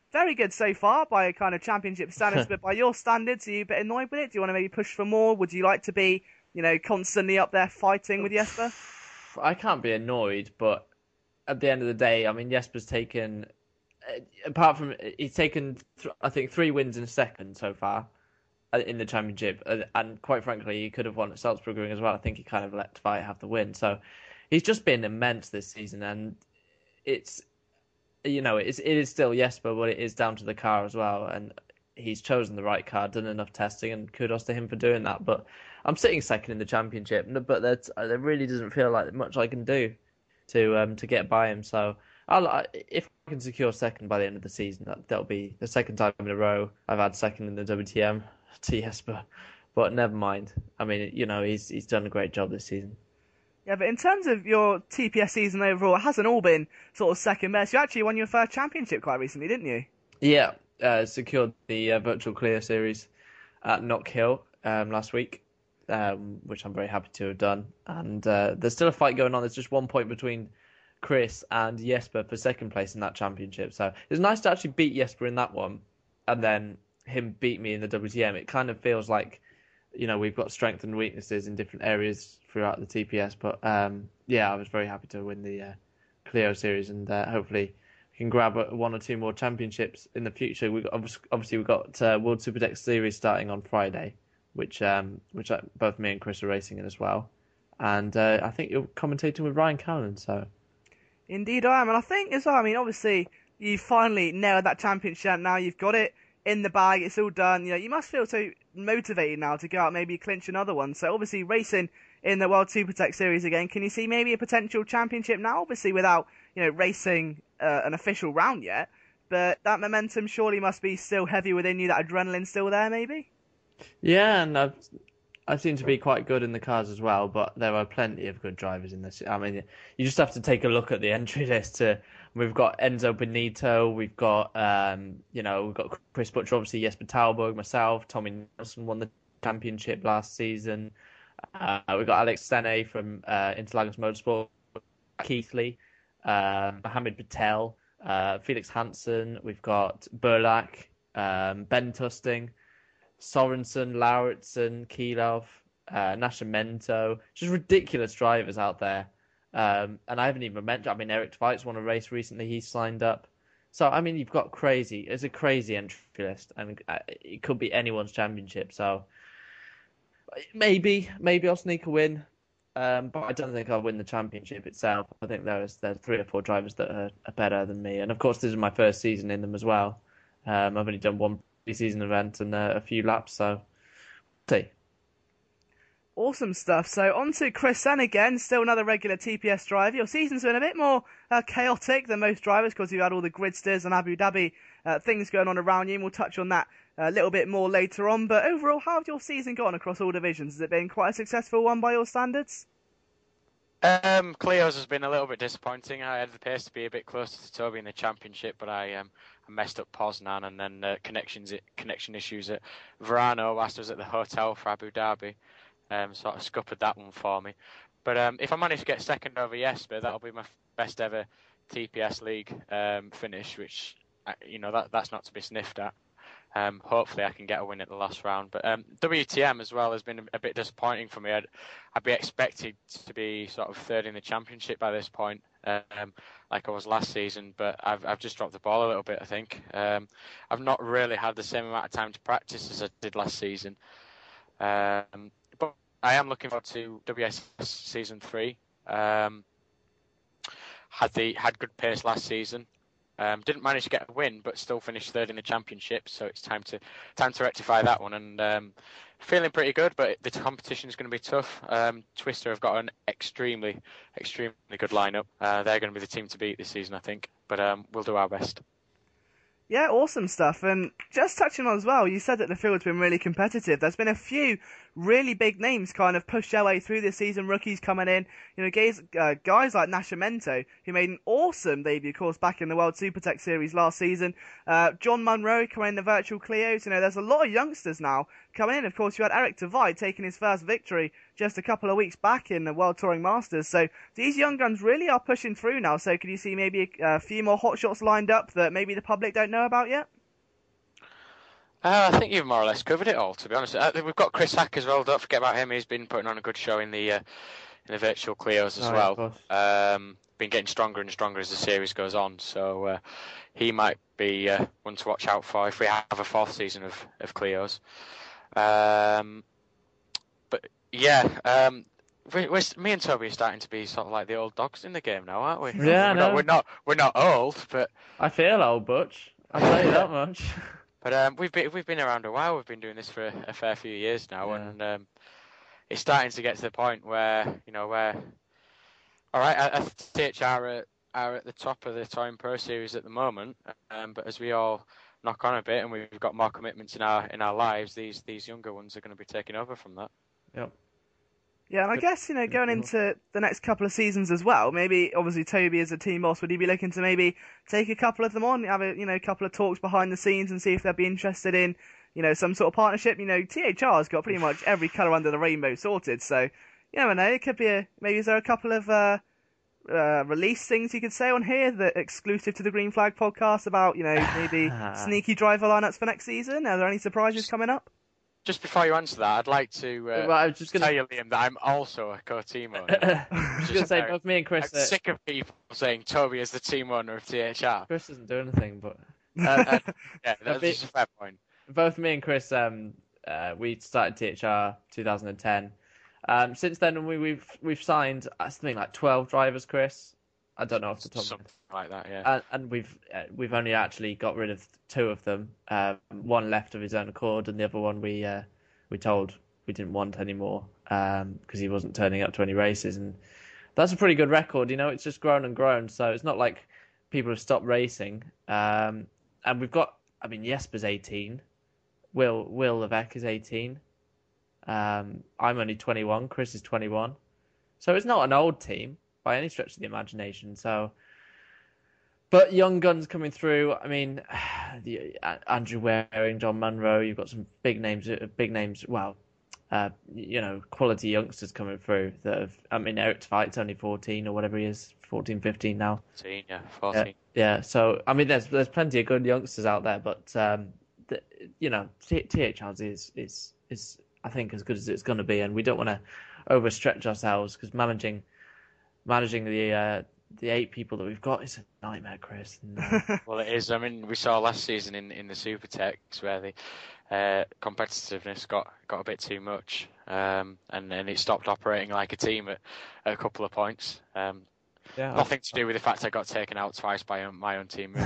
very good so far by a kind of championship standards, but by your standards, are you a bit annoyed with it? Do you want to maybe push for more? Would you like to be, you know, constantly up there fighting with Jesper? I can't be annoyed, but at the end of the day, I mean, Jesper's taken, apart from, he's taken, I think, three wins in a second so far in the championship, and quite frankly, he could have won at Salzburg as well. I think he kind of let Tveit have the win, so he's just been immense this season, and it's, you know, it's, it is still Jesper, but it is down to the car as well, and he's chosen the right car, done enough testing, and kudos to him for doing that. But I'm sitting second in the championship, but that there really doesn't feel like much I can do to um to get by him. So I'll, if I can secure second by the end of the season, that, that'll be the second time in a row I've had second in the W T M to Jesper. But never mind. I mean, you know, he's he's done a great job this season. Yeah, but in terms of your T P S season overall, it hasn't all been sort of second best. You actually won your first championship quite recently, didn't you? Yeah, uh, secured the uh, Virtual Clear Series at Knock Hill um, last week, um, which I'm very happy to have done. And uh, there's still a fight going on. There's just one point between Chris and Jesper for second place in that championship. So it's nice to actually beat Jesper in that one, and then him beat me in the W T M. It kind of feels like, you know, we've got strengths and weaknesses in different areas throughout the T P S. But um, yeah, I was very happy to win the uh, Clio Series, and uh, hopefully we can grab a, one or two more championships in the future. We got, obviously we've got uh, World Superdex Series starting on Friday, which um, which I, both me and Chris are racing in as well. And uh, I think you're commentating with Ryan Callan, so. Indeed I am, and I think as well, I mean, obviously, you finally nailed that championship now, you've got it in the bag, it's all done, you know, you must feel so motivated now to go out, maybe clinch another one. So obviously racing in the World Supertech Series again, can you see maybe a potential championship now, obviously without, you know, racing uh, an official round yet, but that momentum surely must be still heavy within you, that adrenaline's still there maybe? Yeah, and I've, I seem to be quite good in the cars as well, but there are plenty of good drivers in this. I mean, you just have to take a look at the entry list. To, we've got Enzo Benito, we've got, um, you know, we've got Chris Butcher, obviously Jesper Talberg, myself, Tommy Nelson won the championship last season. Uh, we've got Alex Sene from uh, Interlagos Motorsport, Keithley, uh, Mohammed Patel, uh, Felix Hansen, we've got Burlak, um, Ben Tusting, Sorensen, Lauritsen, Keelov, uh, Nascimento, just ridiculous drivers out there. Um, and I haven't even mentioned, I mean, Eric Tveit's won a race recently, he's signed up. So, I mean, you've got crazy, it's a crazy entry list, and it could be anyone's championship. So, maybe, maybe I'll sneak a win, um, but I don't think I'll win the championship itself. I think there's there's three or four drivers that are, are better than me. And of course, this is my first season in them as well. Um, I've only done one season event and uh, a few laps, so see. Awesome stuff. So on to Chris Sen again, still another regular T P S driver. Your season's been a bit more uh, chaotic than most drivers because you've had all the gridsters and Abu Dhabi uh, things going on around you, and we'll touch on that a little bit more later on. But overall, how has your season gone across all divisions? Has it been quite a successful one by your standards? Um, Clio's has been a little bit disappointing. I had the pace to be a bit closer to Toby in the championship, but I um, I messed up Poznan, and then uh, connections connection issues at Verano whilst I was at the hotel for Abu Dhabi. Um, sort of scuppered that one for me. But um, if I manage to get second over Jesper, that'll be my best ever T P S League um, finish, which, you know, that that's not to be sniffed at. Um, hopefully I can get a win at the last round. But um, W T M as well has been a bit disappointing for me. I'd, I'd be expected to be sort of third in the championship by this point, um, like I was last season. But I've I've just dropped the ball a little bit, I think. Um, I've not really had the same amount of time to practice as I did last season. Um, but I am looking forward to W S S season three. Um, had the had good pace last season. Um, didn't manage to get a win, but still finished third in the championship. So it's time to time to rectify that one. And um, feeling pretty good, but the competition is going to be tough. Um, Twister have got an extremely, extremely good lineup. Uh, they're going to be the team to beat this season, I think. But um, we'll do our best. Yeah, awesome stuff. And just touching on as well, you said that the field's been really competitive. There's been a few really big names kind of push their way through this season. Rookies coming in, you know, guys, uh, guys like Nascimento, who made an awesome debut, of course, back in the World Supertech Series last season. Uh, John Munro coming in the Virtual Clios. You know, there's a lot of youngsters now coming in. Of course, you had Eric Divide taking his first victory just a couple of weeks back in the World Touring Masters. So these young guns really are pushing through now. So could you see maybe a, a few more hot shots lined up that maybe the public don't know about yet? Uh, I think you've more or less covered it all, to be honest. Uh, we've got Chris Hack as well. Don't forget about him. He's been putting on a good show in the uh, in the Virtual Clios as oh, well. Um, been getting stronger and stronger as the series goes on. So uh, he might be uh, one to watch out for if we have a fourth season of of Clios. Um, but yeah, um, we're, we're, me and Toby are starting to be sort of like the old dogs in the game now, aren't we? Yeah, we're, no. not, we're not. We're not old, but I feel old, Butch. I'll tell you that much. But um, we've been we've been around a while. We've been doing this for a, a fair few years now, Yeah. and um, it's starting to get to the point where you know where, all right, I, I, T H R are, are at the top of the Touring Pro Series at the moment, um, but as we all knock on a bit and we've got more commitments in our in our lives, these these younger ones are going to be taking over from that. Yep. Yeah, and I guess, you know, going into the next couple of seasons as well, maybe, obviously, Toby as a team boss, would he be looking to maybe take a couple of them on, have a, you know, couple of talks behind the scenes and see if they'd be interested in, you know, some sort of partnership? You know, T H R's got pretty much every colour under the rainbow sorted, so, you never know, it could be a, maybe is there a couple of uh, uh, release things you could say on here that exclusive to the Green Flag podcast about, you know, maybe sneaky driver lineups for next season? Are there any surprises coming up? Just before you answer that, I'd like to uh, well, I was just gonna... tell you, Liam, that I'm also a co-team owner. I was going to say, both me and Chris... I'm uh... sick of people saying Toby is the team owner of T H R. Chris doesn't do anything, but... Uh, yeah, that's be... just a fair point. Both me and Chris, um, uh, we started T H R two thousand ten. Um, since then, we, we've we've signed, I think, like twelve drivers, Chris. I don't know off the top Something like that, yeah. And, and we've uh, we've only actually got rid of two of them. Um, one left of his own accord, and the other one we uh, we told we didn't want anymore because um, he wasn't turning up to any races. And that's a pretty good record, you know. It's just grown and grown, so it's not like people have stopped racing. Um, and we've got, I mean, Jesper's eighteen, Will Will Levesque is eighteen. Um, I'm only twenty-one. Chris is twenty-one. So it's not an old team by any stretch of the imagination. So, but young guns coming through. I mean, the, uh, Andrew Waring, John Munro. You've got some big names. Big names. Well, uh, you know, quality youngsters coming through. That have. I mean, Eric Tvite's only fourteen or whatever he is, fourteen, fifteen now. fourteen, yeah, fourteen. Yeah, yeah. So I mean, there's there's plenty of good youngsters out there, but um, the, you know, T H R's is is is I think as good as it's going to be, and we don't want to overstretch ourselves because managing. Managing the uh, the eight people that we've got is a nightmare, Chris. And, uh... Well, it is. I mean, we saw last season in, in the Supertechs where the uh, competitiveness got, got a bit too much, um, and then it stopped operating like a team at, at a couple of points. Um, yeah, nothing to do with the fact I got taken out twice by my own team.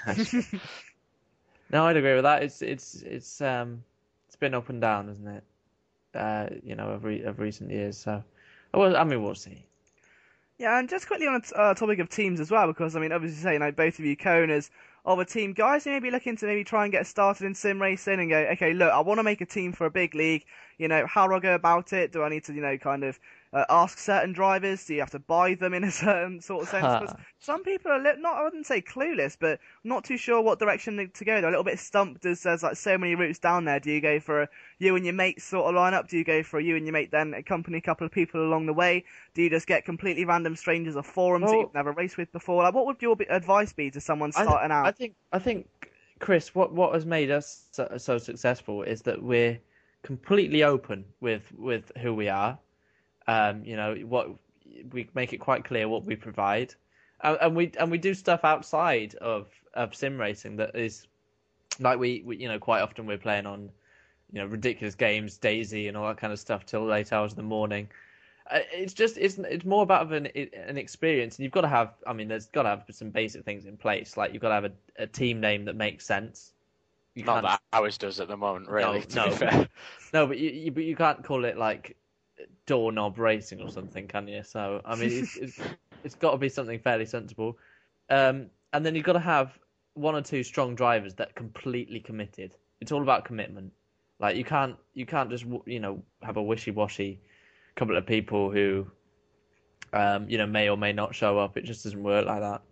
No, I'd agree with that. It's it's it's um it's been up and down, isn't it? Uh, you know, of, re- of recent years. So, well, I mean, we'll see. Yeah, and just quickly on a uh, topic of teams as well, because, I mean, obviously, say, you know, both of you co-owners of a team, guys who may be looking to maybe try and get started in sim racing and go, okay, look, I want to make a team for a big league, you know, how do I go about it? Do I need to, you know, kind of uh, ask certain drivers? Do you have to buy them in a certain sort of sense? Because some people are, li- not, I wouldn't say clueless, but not too sure what direction to go. They're a little bit stumped as there's like so many routes down there. Do you go for a you and your mate sort of lineup? Do you go for a you and your mate then accompany a couple of people along the way? Do you just get completely random strangers off forums well, that you've never raced with before? Like, what would your advice be to someone starting I th- out? I think, I think, Chris, what, what has made us so, so successful is that we're completely open with, with who we are. Um, you know, what we make it quite clear what we provide, uh, and we and we do stuff outside of, of sim racing that is like we, we you know quite often we're playing on you know ridiculous games, Daisy and all that kind of stuff till late hours in the morning. Uh, it's just it's it's more about an an experience, and you've got to have I mean there's got to have some basic things in place, like you've got to have a, a team name that makes sense. You Not can't... that ours does at the moment, really. No, to no, be fair. no, but you, you but you can't call it like Doorknob Racing or something, can you? So I mean, it's it's, it's got to be something fairly sensible, um, and then you've got to have one or two strong drivers that are completely committed. It's all about commitment, Like you can't you can't just you know have a wishy-washy couple of people who um, you know may or may not show up. It just doesn't work like that.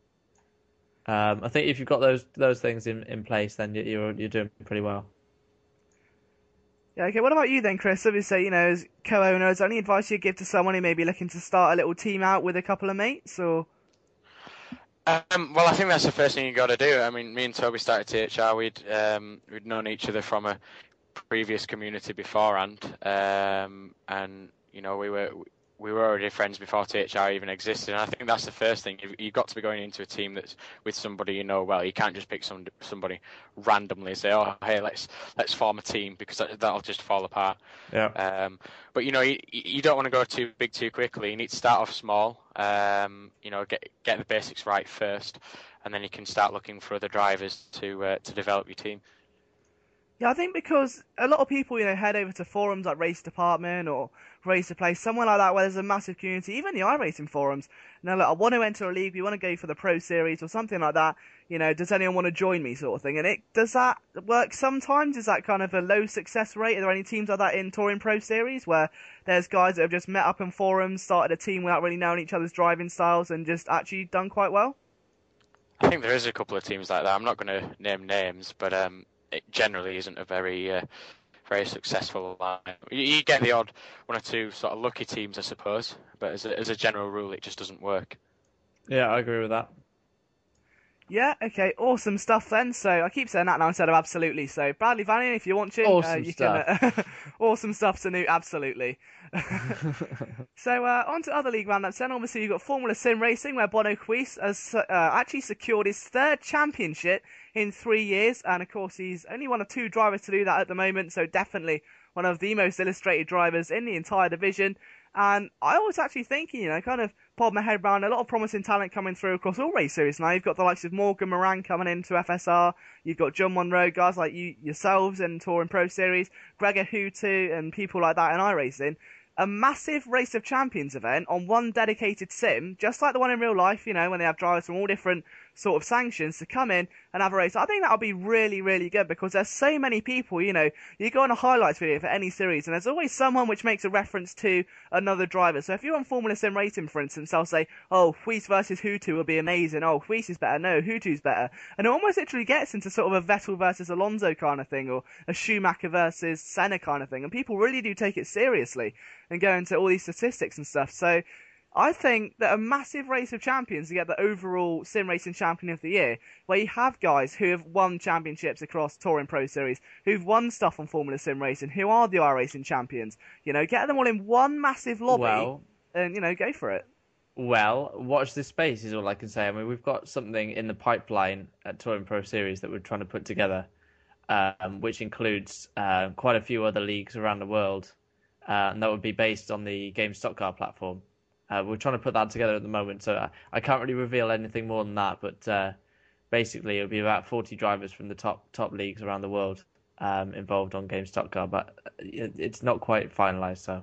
Um, I think if you've got those those things in, in place, then you're you're doing pretty well. Yeah, okay. What about you then, Chris? Obviously, you know, as co-owner, is there any advice you'd give to someone who may be looking to start a little team out with a couple of mates, or? Um, well, I think that's the first thing you got to do. I mean, me and Toby started T H R. We'd um, we'd known each other from a previous community beforehand, um, and you know we were we were already friends before T H R even existed. And I think that's the first thing. You've, you've got to be going into a team that's with somebody you know well. You can't just pick some somebody randomly and say, "Oh, hey, let's let's form a team," because that, that'll just fall apart. Yeah. Um, but you know, you, you don't want to go too big too quickly. You need to start off small. Um, you know, get get the basics right first, and then you can start looking for other drivers to uh, to develop your team. Yeah, I think because a lot of people, you know, head over to forums like Race Department or Race to Play, somewhere like that, where there's a massive community, even the iRacing forums. You know, like, I want to enter a league, we want to go for the Pro Series or something like that. You know, does anyone want to join me, sort of thing? And it does that work sometimes? Is that kind of a low success rate? Are there any teams like that in Touring Pro Series where there's guys that have just met up in forums, started a team without really knowing each other's driving styles, and just actually done quite well? I think there is a couple of teams like that. I'm not going to name names, but um, it generally isn't a very uh, very successful line. You, you get the odd one or two sort of lucky teams, I suppose, but as a, as a general rule, it just doesn't work. Yeah, I agree with that. Yeah, okay, awesome stuff then. So I keep saying that now instead of absolutely. So Bradley Valiant, if you're watching, awesome uh, you stuff. can. Uh, awesome stuff, Sanu, absolutely. So uh, on to other league roundups then. Obviously you've got Formula Sim Racing, where Bono Quiz has uh, actually secured his third championship in three years, and of course he's only one of two drivers to do that at the moment. So definitely one of the most illustrated drivers in the entire division. And I was actually thinking, you know, kind of popped my head around, a lot of promising talent coming through across all race series now. You've got the likes of Morgan Moran coming into F S R. You've got John Monroe, guys like you yourselves in Touring Pro Series, Gregor Hutu and people like that in iRacing. A massive Race of Champions event on one dedicated sim, just like the one in real life, you know, when they have drivers from all different sort of sanctions to come in and have a race. I think that'll be really, really good because there's so many people, you know, you go on a highlights video for any series and there's always someone which makes a reference to another driver. So if you're on Formula Sim Racing, for instance, they'll say, oh, Huis versus Hutu will be amazing. Oh, Huis is better. No, Hutu's better. And it almost literally gets into sort of a Vettel versus Alonso kind of thing, or a Schumacher versus Senna kind of thing. And people really do take it seriously and go into all these statistics and stuff. So I think that a massive Race of Champions to get the overall Sim Racing Champion of the Year, where you have guys who have won championships across Touring Pro Series, who've won stuff on Formula Sim Racing, who are the iRacing champions. You know, get them all in one massive lobby Well, and, you know, go for it. Well, watch this space is all I can say. I mean, we've got something in the pipeline at Touring Pro Series that we're trying to put together, um, which includes uh, quite a few other leagues around the world, uh, and that would be based on the Game Stock Car platform. Uh, we're trying to put that together at the moment, so I, I can't really reveal anything more than that. But uh, basically, it'll be about forty drivers from the top top leagues around the world um, involved on Game Stock Car, but it, it's not quite finalised. So,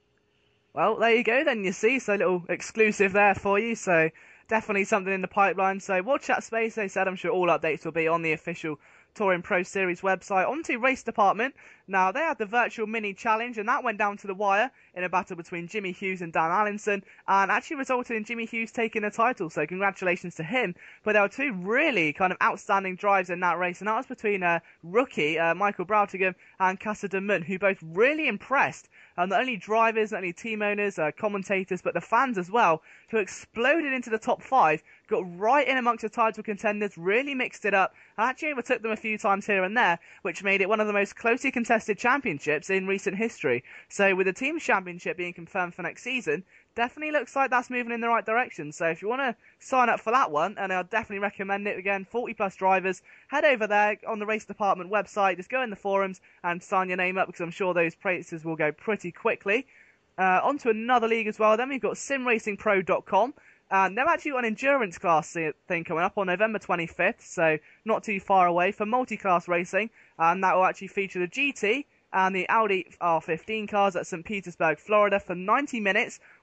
well, there you go. Then you see, so a little exclusive there for you. So definitely something in the pipeline. So watch that space. They said I'm sure all updates will be on the official Touring Pro Series website. Onto Race Department. Now, they had the virtual mini challenge, and that went down to the wire in a battle between Jimmy Hughes and Dan Allinson, and actually resulted in Jimmy Hughes taking the title, so congratulations to him. But there were two really kind of outstanding drives in that race, and that was between uh, rookie uh, Michael Brautigam and Casa de Munt, who both really impressed. Um, not only drivers, not only team owners, uh, commentators, but the fans as well, who exploded into the top five, got right in amongst the title contenders, really mixed it up, and actually overtook them a few times here and there, which made it one of the most closely contested championships in recent history. So with the team championship being confirmed for next season, definitely looks like that's moving in the right direction. So if you want to sign up for that one, and I'll definitely recommend it, again, forty plus drivers, head over there on the Race Department website, just go in the forums and sign your name up, because I'm sure those places will go pretty quickly. Uh, on to another league as well then, we've got sim racing pro dot com. And they've actually got an endurance class thing coming up on November twenty-fifth, so not too far away, for multi-class racing, and that will actually feature the G T and the Audi R fifteen cars at Saint Petersburg, Florida, for ninety minutes,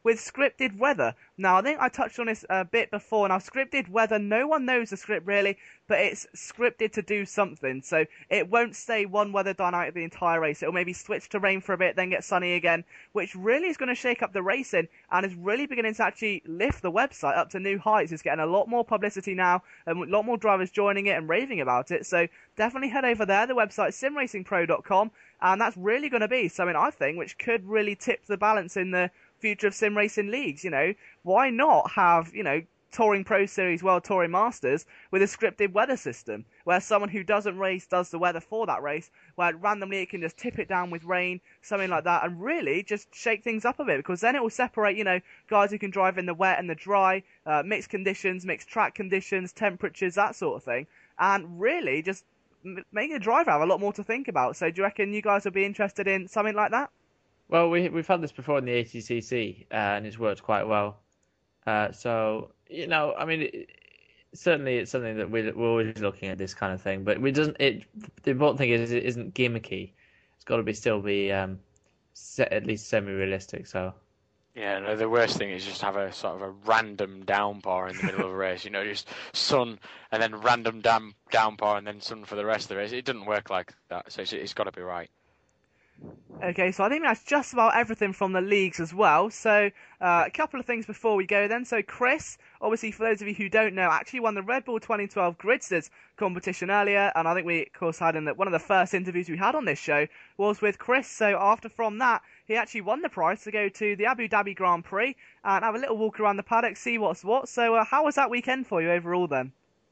with scripted weather. Now, I think I touched on this a bit before. Now, scripted weather, no one knows the script really, but it's scripted to do something. So it won't stay one weather dynamic the entire race. It'll maybe switch to rain for a bit, then get sunny again, which really is going to shake up the racing and is really beginning to actually lift the website up to new heights. It's getting a lot more publicity now, and a lot more drivers joining it and raving about it. So definitely head over there. The website sim racing pro dot com, and that's really going to be something, I think, which could really tip the balance in the future of sim racing leagues. You know, why not have, you know, Touring Pro Series, World Touring Masters with a scripted weather system where someone who doesn't race does the weather for that race, where randomly it can just tip it down with rain, something like that, and really just shake things up a bit, because then it will separate, you know, guys who can drive in the wet and the dry, uh, mixed conditions, mixed track conditions, temperatures, that sort of thing, and really just m- making a driver have a lot more to think about. So do you reckon you guys would be interested in something like that? Well, we we've had this before in the A T C C, uh, and it's worked quite well. Uh, so you know, I mean, it, certainly it's something that we're we're always looking at, this kind of thing. But we doesn't. It the important thing is it isn't gimmicky. It's got to be still be um, set, at least semi-realistic. So. Yeah, no, the worst thing is just have a sort of a random downpour in the middle of a race. You know, just sun and then random dam- downpour and then sun for the rest of the race. It doesn't work like that. So it's, it's got to be right. Okay, so I think that's just about everything from the leagues as well. So uh, a couple of things before we go then. So Chris, obviously for those of you who don't know, actually won the Red Bull twenty twelve Gridsters competition earlier, and I think we of course had in that one of the first interviews we had on this show was with Chris. So after from that, he actually won the prize to go to the Abu Dhabi Grand Prix and have a little walk around the paddock, see what's what. So uh, how was that weekend for you overall then?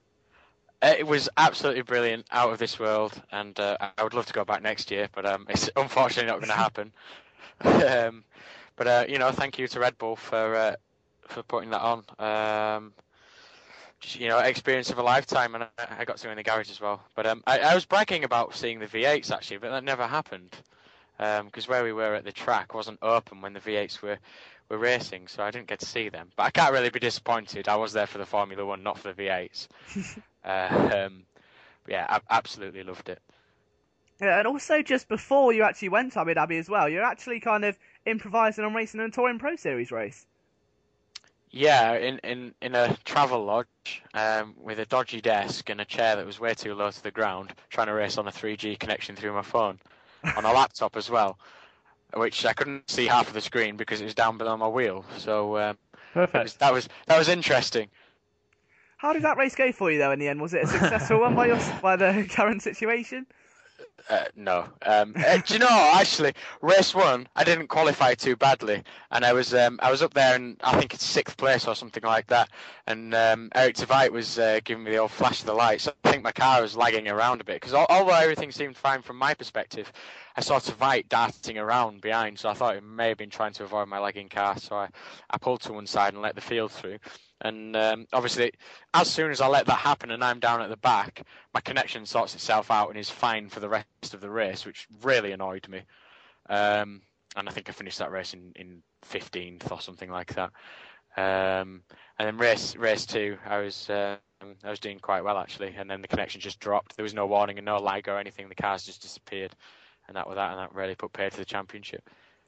It was absolutely brilliant, out of this world, and uh, I would love to go back next year, but um, it's unfortunately not going to happen. um, but uh, you know, thank you to Red Bull for uh, for putting that on. Um, just, you know, experience of a lifetime, and I, I got to go in the garage as well. But um, I, I was bragging about seeing the V eights actually, but that never happened because um, where we were at the track wasn't open when the V eights were. were racing, so I didn't get to see them. But I can't really be disappointed. I was there for the Formula One, not for the V eights. uh, um, yeah, I absolutely loved it. Yeah, and also just before you actually went to Abu Dhabi as well, you're actually kind of improvising on racing in a Touring Pro Series race. Yeah, in, in, in a travel lodge um, with a dodgy desk and a chair that was way too low to the ground, trying to race on a three G connection through my phone, on a laptop as well, which I couldn't see half of the screen because it was down below my wheel. So um, Perfect. Was, that was that was interesting. How did that race go for you though in the end? Was it a successful one by your by the current situation? Uh, no. Um, uh, do you know, actually, race one, I didn't qualify too badly, and I was um, I was up there in, I think it's sixth place or something like that, and um, Eric Tveit was uh, giving me the old flash of the lights. So I think my car was lagging around a bit, because although everything seemed fine from my perspective, I saw Tveit darting around behind, so I thought he may have been trying to avoid my lagging car, so I, I pulled to one side and let the field through. And um, obviously, as soon as I let that happen and I'm down at the back, my connection sorts itself out and is fine for the rest of the race, which really annoyed me. Um, and I think I finished that race in, in fifteenth or something like that. Um, and then race race two, I was uh, I was doing quite well actually, and then the connection just dropped. There was no warning and no lag or anything. The cars just disappeared, and that was that. And that really put paid to the championship.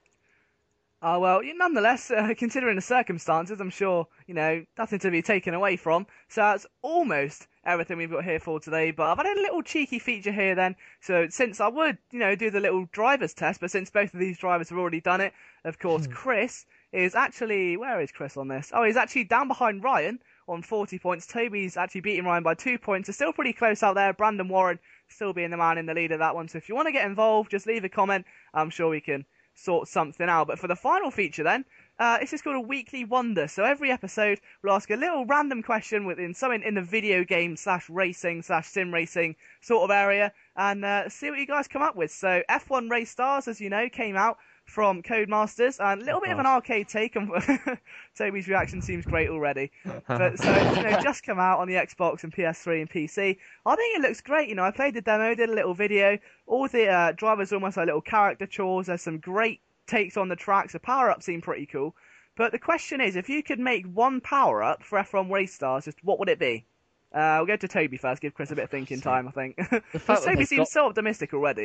Oh, well, nonetheless, uh, considering the circumstances, I'm sure, you know, nothing to be taken away from. So that's almost everything we've got here for today. But I've had a little cheeky feature here then. So since I would, you know, do the little driver's test, but since both of these drivers have already done it, of course, Chris is actually, where is Chris on this? Oh, he's actually down behind Ryan on forty points. Toby's actually beating Ryan by two points. It's still pretty close out there. Brandon Warren still being the man in the lead of that one. So if you want to get involved, just leave a comment. I'm sure we can sort something out. But for the final feature then, uh, this is called a weekly wonder. So every episode we'll ask a little random question within something in the video game slash racing slash sim racing sort of area, and uh, see what you guys come up with. So F one Race Stars, as you know, came out from Codemasters, and a little bit of an arcade take on Toby's reaction seems great already. But so you know, just come out on the Xbox and P S three and P C. I think it looks great. You know, I played the demo, did a little video. All the uh, drivers are almost like little character chores. There's some great takes on the tracks. The power up seemed pretty cool. But the question is, if you could make one power up for F one Race Stars, just what would it be? Uh, we'll go to Toby first. Give Chris a bit of thinking time, I think. Toby seems got... so optimistic already.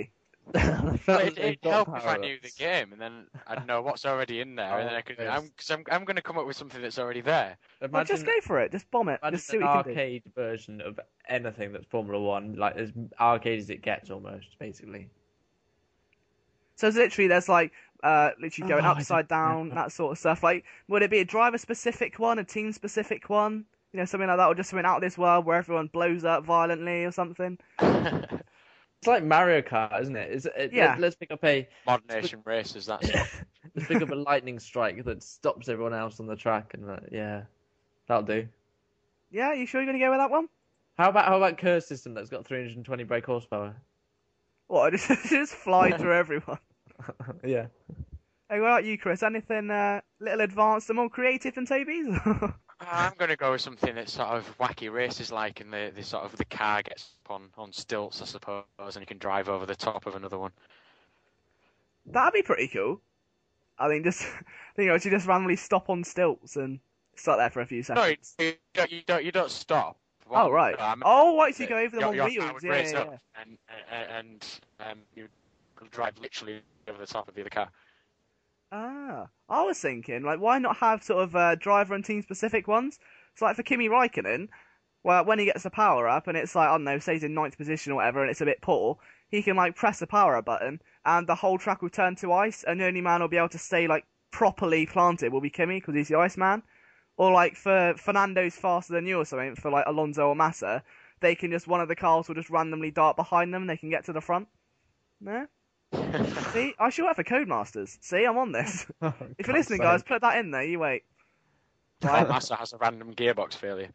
Well, it, it'd help if I knew the game, and then I'd know what's already in there, Oh, and then I could. yes. I'm, cause I'm, I'm going to come up with something that's already there. Well, Imagine, just go for it. Just bomb it. imagine Just see an what you can do. arcade version of anything that's Formula One, like as arcade as it gets, almost basically. So it's literally, there's like, uh, literally going Oh, I upside don't know. down, that sort of stuff. Like, would it be a driver-specific one, a team-specific one? You know, something like that, or just something out of this world where everyone blows up violently or something? It's like Mario Kart, isn't it? Is it Yeah. let, let's pick up a Mod Nation races, that's it. let's pick up a lightning strike that stops everyone else on the track, and uh, yeah, that'll do. Yeah, you sure you're going to go with that one? How about how about Kerr system that's got three hundred twenty brake horsepower? What, just, just fly through everyone? Yeah. Hey, what about you, Chris? Anything uh, little advanced and more creative than Toby's? I'm going to go with something that's sort of wacky races like, and the, the sort of the car gets on, on stilts, I suppose, and you can drive over the top of another one. That'd be pretty cool. I mean, just you know, you just randomly stop on stilts and start there for a few No, seconds. you don't. You don't, you don't stop. Oh right. No, I mean, Oh right, so you go over them your, on your wheels. car would Yeah, race yeah, up yeah. and and, and um, you drive literally over the top of the other car. Ah, I was thinking, like, why not have sort of uh, driver and team specific ones? So, like for Kimi Raikkonen, well, when he gets a power up and it's like, I don't know, say he's in ninth position or whatever, and it's a bit poor, he can like press the power up button, and the whole track will turn to ice, and the only man will be able to stay like properly planted will be Kimi because he's the Iceman. Or like for Fernando's faster than you or something, for like Alonso or Massa, they can just one of the cars will just randomly dart behind them, and they can get to the front. No. See, I should work for Codemasters. See, I'm on this. Oh, If you're listening, guys, put that in there. You wait. Or Massa has a random gearbox failure.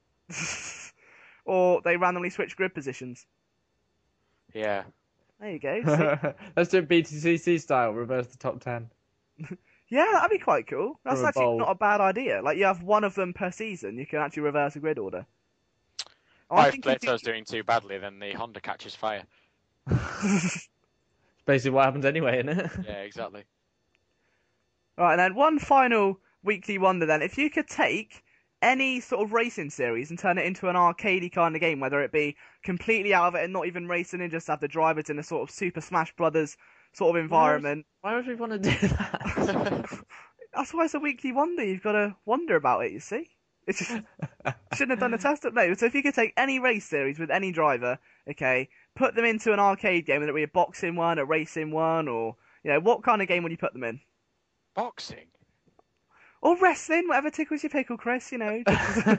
Or they randomly switch grid positions. Yeah. There you go. See? Let's do it B T C C style, reverse the top ten. Yeah, that'd be quite cool. That's Or a actually bowl. not a bad idea. Like, you have one of them per season, you can actually reverse a grid order. Oh, Or I if think you Plato's do- doing too badly, then the Honda catches fire. It's basically what happens anyway, isn't it? Yeah, exactly. Right, and then one final weekly wonder then. If you could take any sort of racing series and turn it into an arcadey kind of game, whether it be completely out of it and not even racing and just have the drivers in a sort of Super Smash Brothers sort of environment. Why would we want to do that? That's why it's a weekly wonder. You've got to wonder about it, you see? It's just, shouldn't have done a test update. So if you could take any race series with any driver, okay, put them into an arcade game, whether it be a boxing one, a racing one, or, you know, what kind of game would you put them in? Boxing? Or wrestling, whatever tickles your pickle, Chris, you know.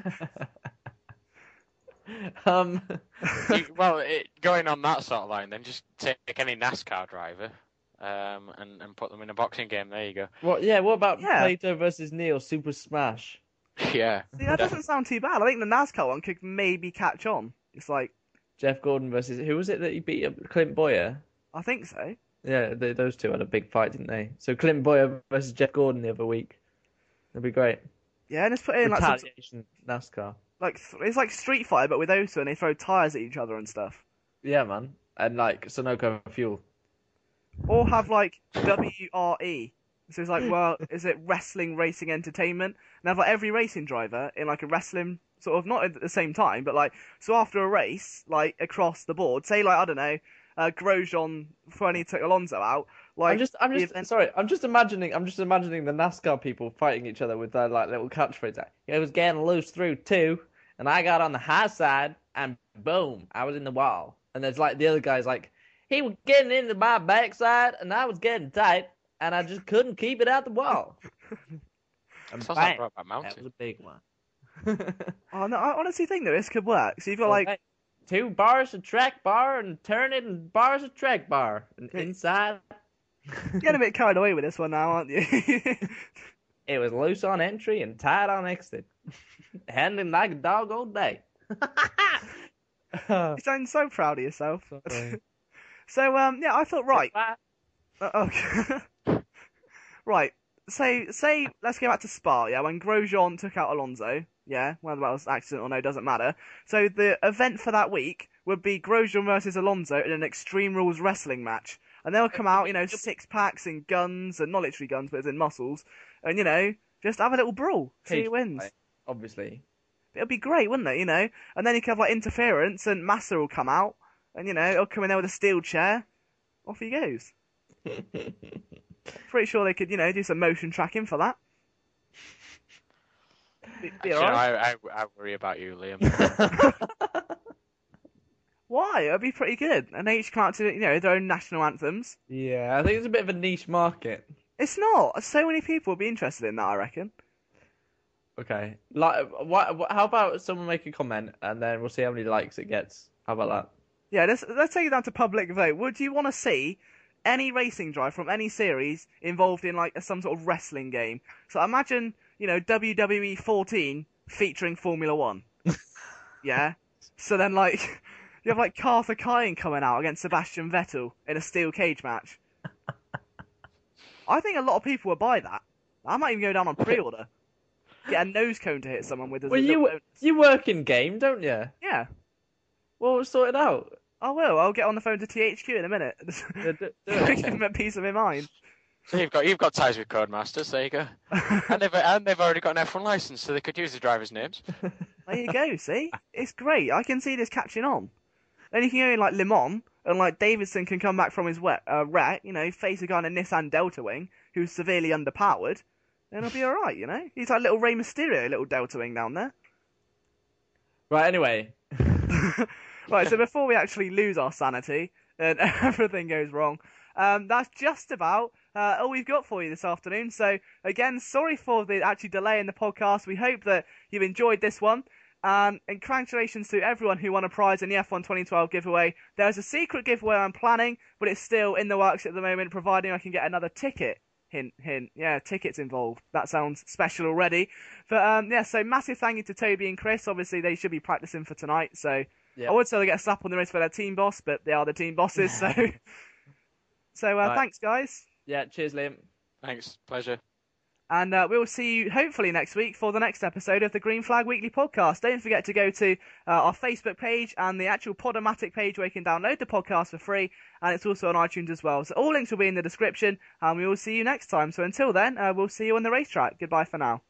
um, You, well, it, going on that sort of line, then just take any NASCAR driver um, and, and put them in a boxing game. There you go. what? Yeah. What about Yeah. Plato versus Neil Super Smash? Yeah. See, that doesn't sound too bad. I think the NASCAR one could maybe catch on. It's like, Jeff Gordon versus who was it that he beat up? Clint Boyer. I think so. Yeah, they, those two had a big fight, didn't they? So Clint Boyer versus Jeff Gordon the other week. That'd be great. Yeah, and just put in like some, Retaliation NASCAR. like th- it's like Street Fighter but with those two, and they throw tires at each other and stuff. Yeah, man. And like Sunoco Fuel. Or have like W R E. So it's like, well, is it wrestling racing entertainment? And have like every racing driver in like a wrestling sort of not at the same time, but like so after a race, like across the board, say like I don't know, uh, Grosjean finally took Alonso out. Like I'm just, I'm the just event- sorry. I'm just imagining, I'm just imagining the NASCAR people fighting each other with their like little catchphrase. Like, it was getting loose through two, and I got on the high side, and boom, I was in the wall. And there's like the other guy's like, he was getting into my backside, and I was getting tight, and I just couldn't keep it out the wall. And Sounds bang, like Brokeback Mountain. that was a big one. Oh no, I honestly think that this could work. So you've got So, like hey, two bars of track bar and turn it in bars of track bar and Yeah. inside. getting a bit carried away with this one now, aren't you? It was loose on entry and tight on exit. Handling like a dog all day. You sound so proud of yourself. Sorry. So um, yeah, I thought right. Bye. Uh, okay. Right. Say, say, let's go back to Spa, yeah, when Grosjean took out Alonso, yeah, whether that was accident or no, doesn't matter. So the event for that week would be Grosjean versus Alonso in an Extreme Rules wrestling match. And they'll come out, you know, six packs and guns, and not literally guns, but as in muscles, and, you know, just have a little brawl, see Cage who wins. fight, obviously. It'll be great, wouldn't it, you know? And then you could have, like, interference, and Massa will come out, and, you know, he'll come in there with a steel chair. off he goes. Pretty sure they could, you know, do some motion tracking for that. Be, be Actually, alright. I, I I worry about you, Liam. Why? It'd be pretty good. And they each come out to, you know, their own national anthems. Yeah, I think it's a bit of a niche market. It's not. So many people would be interested in that, I reckon. Okay. Like, what, what? How about someone make a comment and then we'll see how many likes it gets. How about that? Yeah, let's let's take it down to public vote. Would you want to see any racing drive from any series involved in like some sort of wrestling game? So imagine, you know, W W E fourteen featuring Formula One. Yeah. So then like you have like Carter Kine coming out against Sebastian Vettel in a steel cage match. I think a lot of people would buy that. I might even go down on pre-order. Get a nose cone to hit someone with as a Well, little you bonus. you work in game, don't you? Yeah. Well, we'll sort it out. I will. I'll get on the phone to T H Q in a minute. Yeah, do, do Give it. them a piece of my mind. So you've got you've got ties with Codemasters. There you go. And they've and they've already got an F one license, so they could use the drivers' names. There you go, see? It's great. I can see this catching on. Then you can go in like Le Mans, and like Davidson can come back from his wet, uh, wreck, you know, face a guy in a Nissan Delta Wing who's severely underpowered, then it'll be alright, you know? He's like little Rey Mysterio, little Delta Wing down there. Right. Anyway. Right, so before we actually lose our sanity and everything goes wrong, um, that's just about uh, all we've got for you this afternoon. So again, sorry for the actually delay in the podcast. We hope that you've enjoyed this one. Um, and congratulations to everyone who won a prize in the F one twenty twelve giveaway. There's a secret giveaway I'm planning, but it's still in the works at the moment, providing I can get another ticket. Hint, hint. Yeah, tickets involved. That sounds special already. But um, yeah, so massive thank you to Toby and Chris. Obviously, they should be practicing for tonight. So Yep. I would say they get a slap on the wrist for their team boss, but they are the team bosses. So, so uh, Right. thanks, guys. Yeah. Cheers, Liam. Thanks, pleasure. And uh, we'll see you hopefully next week for the next episode of the Green Flag Weekly Podcast. Don't forget to go to uh, our Facebook page and the actual Podomatic page where you can download the podcast for free. And it's also on iTunes as well. So all links will be in the description. And we will see you next time. So until then, uh, we'll see you on the racetrack. Goodbye for now.